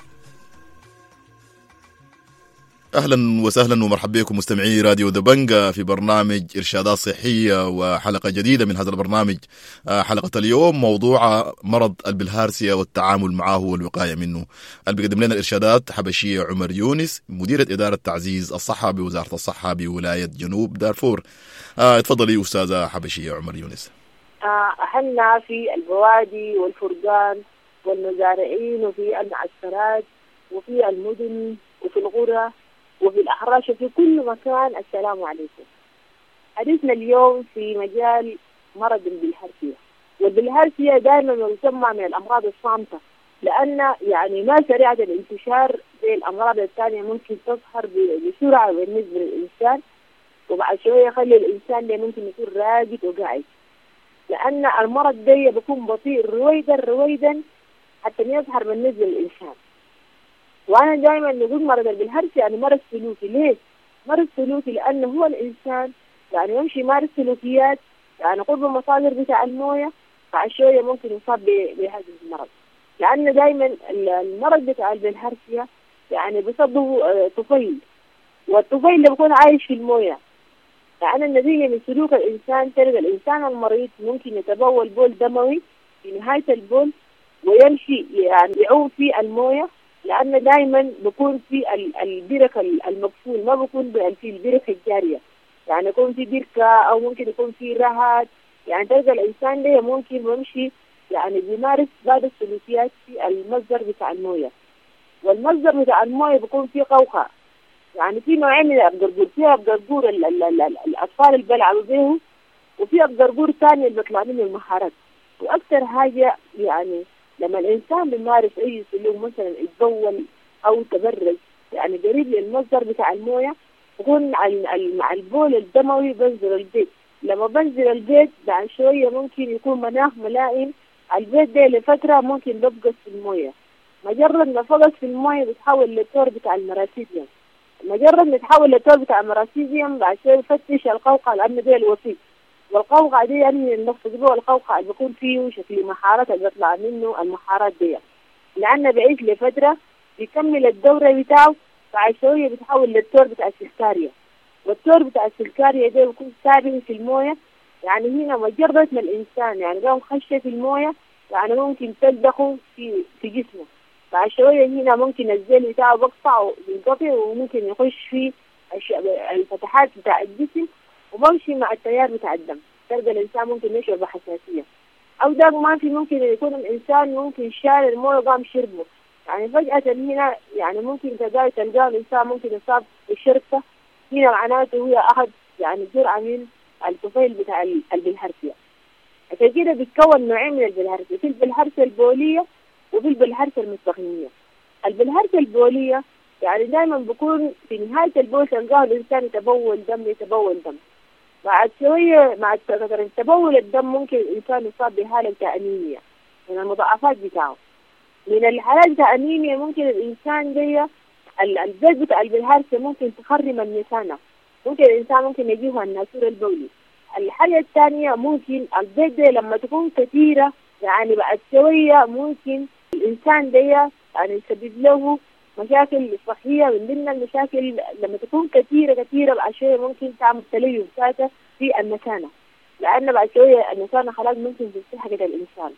أهلا وسهلا ومرحبا بكم مستمعي راديو دبنجة في برنامج إرشادات صحية وحلقة جديدة من هذا البرنامج. حلقة اليوم موضوع مرض البلهارسيا والتعامل معه والوقاية منه. اللي بيقدم لنا الإرشادات حبشية عمر يونس، مديرة إدارة تعزيز الصحة بوزارة الصحة بولاية جنوب دارفور. اتفضلي أستاذة حبشية عمر يونس. احنا في البوادي والفرقان والمزارعين وفي المعسكرات وفي المدن وفي القرى وفي الأحراش وفي كل مكان. السلام عليكم. حديثنا اليوم في مجال مرض البلهارسيا، والبلهارسيا دائما يسمى من الأمراض الصامتة، لأن يعني ما سريعة الانتشار زي الأمراض الثانية ممكن تظهر بسرعة بالنسبة للإنسان، وبعد شوية يخلي الإنسان ده ممكن يكون راقد وقاعد، لأن المرض ده بيكون بطيء رويدا حتى يظهر بالنسبة للإنسان. وأنا دائما نقول مرض البلهارسيا يعني مرض سلوكي. ليه؟ مرض سلوكي لأنه هو الإنسان يعني يمشي يمارس سلوكيات يعني قرب المصادر بتاع المويه، بعد شويه ممكن يصاب بهذا المرض. لأن دائما المرض بتاع البلهارسيا يعني بيصابه طفيل، والطفيل ده بيكون عايش في المويه. لأن النتيجة من سلوك الإنسان تلقى الإنسان المريض ممكن يتبول بول دموي في نهاية البول ويمشي يعني يعوم في المويه، لأن دائما بيكون في البرك المقفول، ما بيكون في البركة الجارية، يعني يكون في بركة أو ممكن يكون في رهات. يعني تلقى الإنسان ده ممكن يمشي يعني بيمارس بعض السلوكيات في المصدر بتاع المويه. والمصدر بتاع المويه بيكون فيه قوقعة، يعني في نوعين من الأبقرقور، في أبقرقور الأطفال اللي بيلعبوا به، وفي أبقرقور ثاني اللي بيطلع منه المحارات. وأكثر حاجة يعني لما الإنسان بيمارس أي سلوك مثلا يتبول أو تبرز يعني قريب للمصدر بتاع المويه، يكون مع البول الدموي بنزل البيت. لما بنزل البيت بعد شوية ممكن يكون مناخ ملائم، البيت ده لفترة ممكن بيبقى في المويه. مجرد ما فقط في المويه بتحول للتور بتاع المراسيديوم، مجرد ما تحول للتور بتاع المراسيديوم بعد شوية يفتش القوقعة لأنه ده الوسيط. والقوقعة دي يعني النقص جوا القوقعة اللي بيكون فيه شكل محارات اللي بيطلع منه المحارات دي، لأنه بعيش لفترة بيكمل الدورة بتاعه، بعد شوية بتحول للتور بتاع السلكاريا. والتور بتاع السلكاريا ده بيكون ثابت في المويه. يعني هنا مجرد ما الإنسان يعني قام خشه في المويه يعني ممكن تلدخه في جسمه، بعد شوية هنا ممكن الزيل بتاعه بقطع وينقطع وممكن يخش في الفتحات بتاع الجسم وبمشي مع التيار بتاع الدم. تلقى الإنسان ممكن يشعر بحساسية، أو ده ما في ممكن يكون الإنسان ممكن شال المويه وقام شربه، يعني فجأة هنا يعني ممكن تلقى الإنسان ممكن يصاب بالشركة. هنا معناته هو أخذ يعني جرعة من الطفيل بتاع البلهارسيا. عشان كده بيتكون نوعين من البلهارسيا، في البلهارسيا البولية وفي البلهارسيا المستقيمية. البلهارسيا البولية يعني دائما بيكون في نهاية البول تلقاه الإنسان يتبول دم. بعد شوية مع تبول الدم ممكن الإنسان يصاب بحالة أنيميا من المضاعفات بتاعه. من الحالات بتاع أنيميا ممكن الإنسان دي الزيت بتاع البلهارسيا ممكن تخرم المثانة، ممكن الإنسان ممكن يجيه الناسور البولي. الحاجة الثانية ممكن الزيت دي لما تكون كثيرة يعني بعد شوية ممكن الإنسان دي يعني يسبب له مشاكل صحية. من ضمن المشاكل لما تكون كثيرة بعد شوية ممكن تعمل تليف ذاته في المثانة، لأن بعد شوية المثانة خلاص ممكن تستحق الإنسان.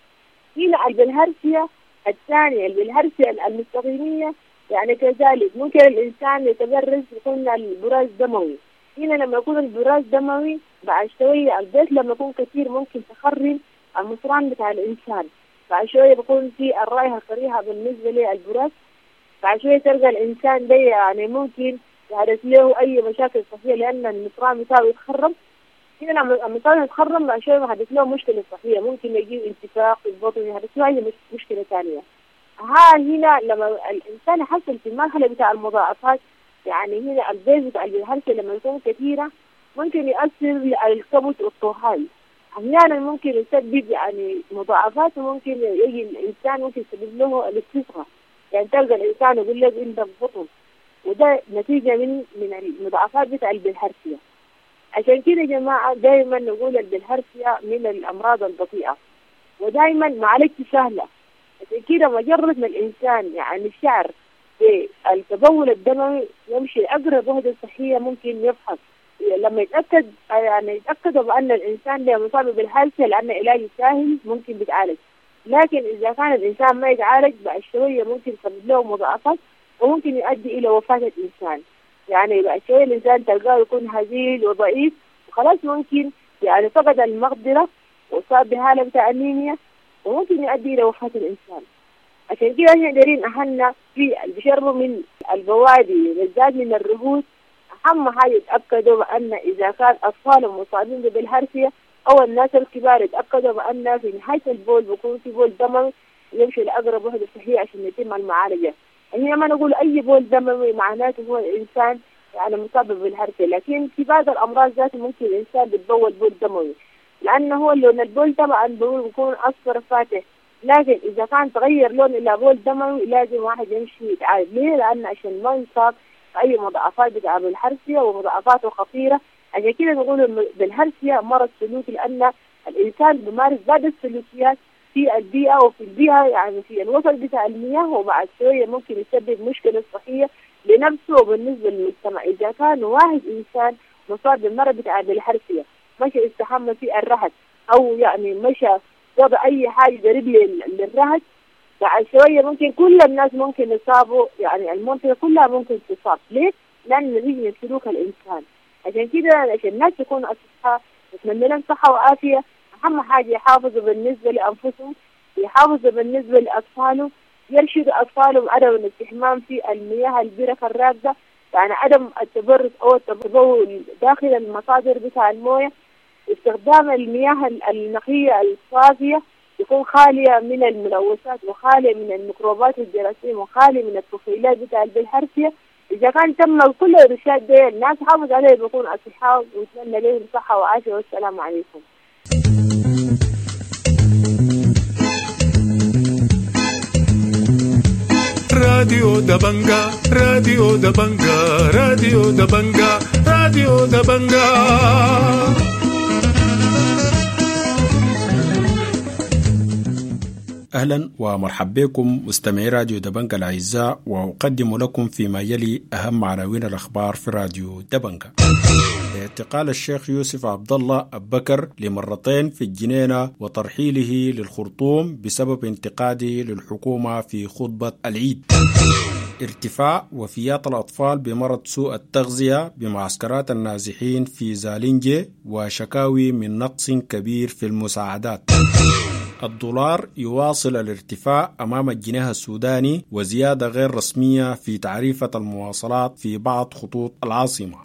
هنا البلهارسيا الثانية البلهارسيا المستقيمية يعني كذلك ممكن الإنسان يتبرز يكون البراز دموي. هنا لما يكون البراز دموي بعد شوية البيت لما يكون كثير ممكن تخرم المصران بتاع الإنسان، بعد شوية بيكون في الرائحة الكريهة بالنسبة للبراز. بعد شوية تلقى الإنسان ده يعني ممكن يحدث له أي مشاكل صحية لأن المصران بتاعه يتخرم. هنا لما المصران يتخرم بعد شوية يحدث له مشكلة صحية، ممكن يجيب انتفاخ في البطن، يحدث له أي مشكلة ثانية. هنا لما الإنسان يحصل في المرحلة بتاع المضاعفات يعني هنا البيز بتاع البلهارسيا لما يكون كثيرة ممكن يؤثر على الكبد والطحال. أحيانا ممكن يسبب يعني مضاعفات، وممكن يجي الإنسان ممكن يسبب له الاستسقاء، يعني تلقى الإنسان يقول لك أنت بطن، وده نتيجة من المضاعفات بتاع البلهارسيا. عشان كده يا جماعة دائما نقول البلهارسيا من الأمراض البطيئة ودائما معالجته سهلة. عشان كده مجرد ما الإنسان يعني الشعر بالتبول الدموي يمشي لأقرب وحدة صحية ممكن يفحص، لما يتأكد يعني يتأكدوا بأن الإنسان ده مصاب بالبلهارسيا لأن علاجه سهل ممكن بيتعالج. لكن إذا كان الإنسان ما يتعالج بعد شوية ممكن يسبب له مضاعفات وممكن يؤدي إلى وفاة الإنسان. يعني بعد شوية الإنسان تلقاه يكون هزيل وضعيف وخلاص ممكن يعني فقد المقدرة وصاب بحالة بتاع أنيميا وممكن يؤدي إلى وفاة الإنسان. عشان كده احنا دايرين أهلنا في بيشربوا من البوادي بالذات من الرهوس. أهم حاجة يتأكدوا بأن إذا كان أطفالهم مصابين بالبلهارسيا أو الناس الكبار يتأكدوا بأن في نهاية البول بيكون في بول دموي يمشي لأقرب وحدة صحية عشان يتم المعالجة. يعني ما نقول أي بول دموي معناته هو الإنسان يعني مصاب بالبلهارسيا، لكن في بعض الأمراض ذات ممكن الإنسان بيتبول بول دموي، لأنه هو لون البول طبعا بيكون أصفر فاتح، لكن إذا كان تغير لون إلى بول دموي لازم واحد يمشي يتعالج. ليه؟ لأن عشان ما يصاب أي مضاعفات بتاع البلهارسيا ومضاعفاته خطيرة عشان كده نقول بالهرسية مرض سلوكي، لأن الإنسان بيمارس بعض السلوكيات في البيئة، وفي البيئة يعني في الوسط بتاع المياه، وبعد شوية ممكن يسبب مشكلة صحية لنفسه وبالنسبة للمجتمع. إذا كان واحد إنسان مصاب بالمرض بتاع بالهرسية مشى استحمى في الرهد، أو يعني مشى وضع أي حاجة قريب للرهد، بعد شوية ممكن كل الناس ممكن يصابوا، يعني المنطقة كلها ممكن تصاب. ليه؟ لأن نتيجة من سلوك الإنسان. عشان كده عشان الناس يكونوا أصحاء نتمنى لهم صحة وعافية. أهم حاجة يحافظوا بالنسبة لأنفسهم، يحافظوا بالنسبة لأطفالهم، يرشدوا أطفالهم عدم الاستحمام في المياه البركة الراكدة، يعني عدم التبرد أو التبول داخل المصادر بتاع الموية، استخدام المياه النقية الصافية يكون خالية من الملوثات وخالية من الميكروبات والجراثيم وخالية من الطفيلات بتاع الهرسية. إذا كان تم كل الإرشاد ده الناس حافظ عليه بيكون أصحاء، ونتمنى لهم صحة وعافية، والسلام عليكم. راديو دبنجا راديو دبنجا راديو دبنجا راديو دبنجا. أهلا ومرحبا بكم مستمعي راديو دبنجا الأعزاء، وأقدم لكم فيما يلي أهم عناوين الأخبار في راديو دبنجا. اعتقال الشيخ يوسف عبد الله أبكر لمرتين في الجنينة وترحيله للخرطوم بسبب انتقاده للحكومة في خطبة العيد. ارتفاع وفيات الأطفال بمرض سوء التغذية بمعسكرات النازحين في زالينجي، وشكاوي من نقص كبير في المساعدات. الدولار يواصل الارتفاع أمام الجنيه السوداني، وزيادة غير رسمية في تعريفة المواصلات في بعض خطوط العاصمة.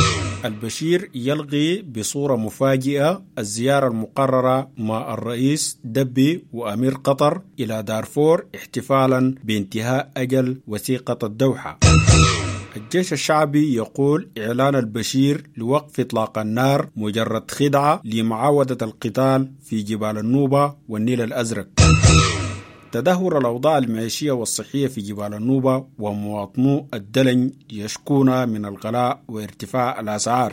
البشير يلغي بصورة مفاجئة الزيارة المقررة مع الرئيس دبي وأمير قطر إلى دارفور احتفالا بانتهاء أجل وثيقة الدوحة. الجيش الشعبي يقول إعلان البشير لوقف إطلاق النار مجرد خدعة لمعاودة القتال في جبال النوبة والنيل الأزرق. تدهور الأوضاع المعيشية والصحية في جبال النوبة، ومواطنو الدلن يشكون من الغلاء وارتفاع الأسعار.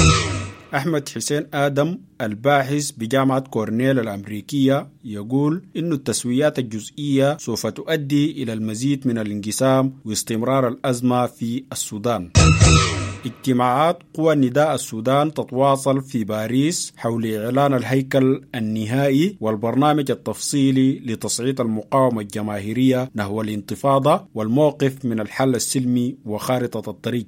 أحمد حسين آدم الباحث بجامعة كورنيل الأمريكية يقول إن التسويات الجزئية سوف تؤدي إلى المزيد من الانقسام واستمرار الأزمة في السودان. اجتماعات قوى نداء السودان تتواصل في باريس حول إعلان الهيكل النهائي والبرنامج التفصيلي لتصعيد المقاومة الجماهيرية نحو الانتفاضة والموقف من الحل السلمي وخارطة الطريق.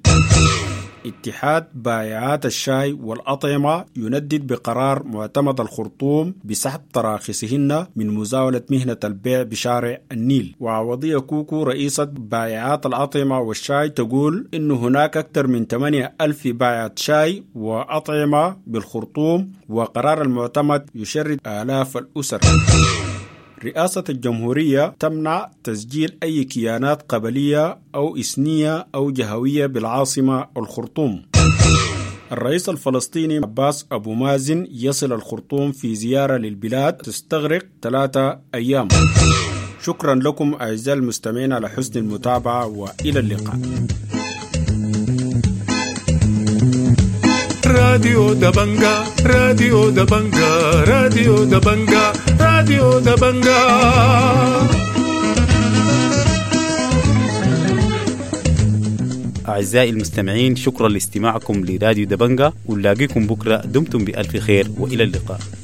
اتحاد بائعات الشاي والأطعمة يندد بقرار معتمد الخرطوم بسحب تراخيصهن من مزاولة مهنة البيع بشارع النيل. وعوضية كوكو رئيسة بائعات الأطعمة والشاي تقول إن هناك أكثر من 8,000 بائعة شاي وأطعمة بالخرطوم، وقرار المعتمد يشرد آلاف الأسر. رئاسة الجمهورية تمنع تسجيل أي كيانات قبلية أو إثنية أو جهوية بالعاصمة الخرطوم. الرئيس الفلسطيني عباس أبو مازن يصل الخرطوم في زيارة للبلاد تستغرق 3 أيام. شكرا لكم أعزائي المستمعين على حسن المتابعة، وإلى اللقاء. راديو دبنجا راديو دبنجا راديو دبنجا راديو دبنجا. أعزائي المستمعين، شكرا لاستماعكم لراديو دبنجا، ونلاقيكم بكرة. دمتم بألف خير، وإلى اللقاء.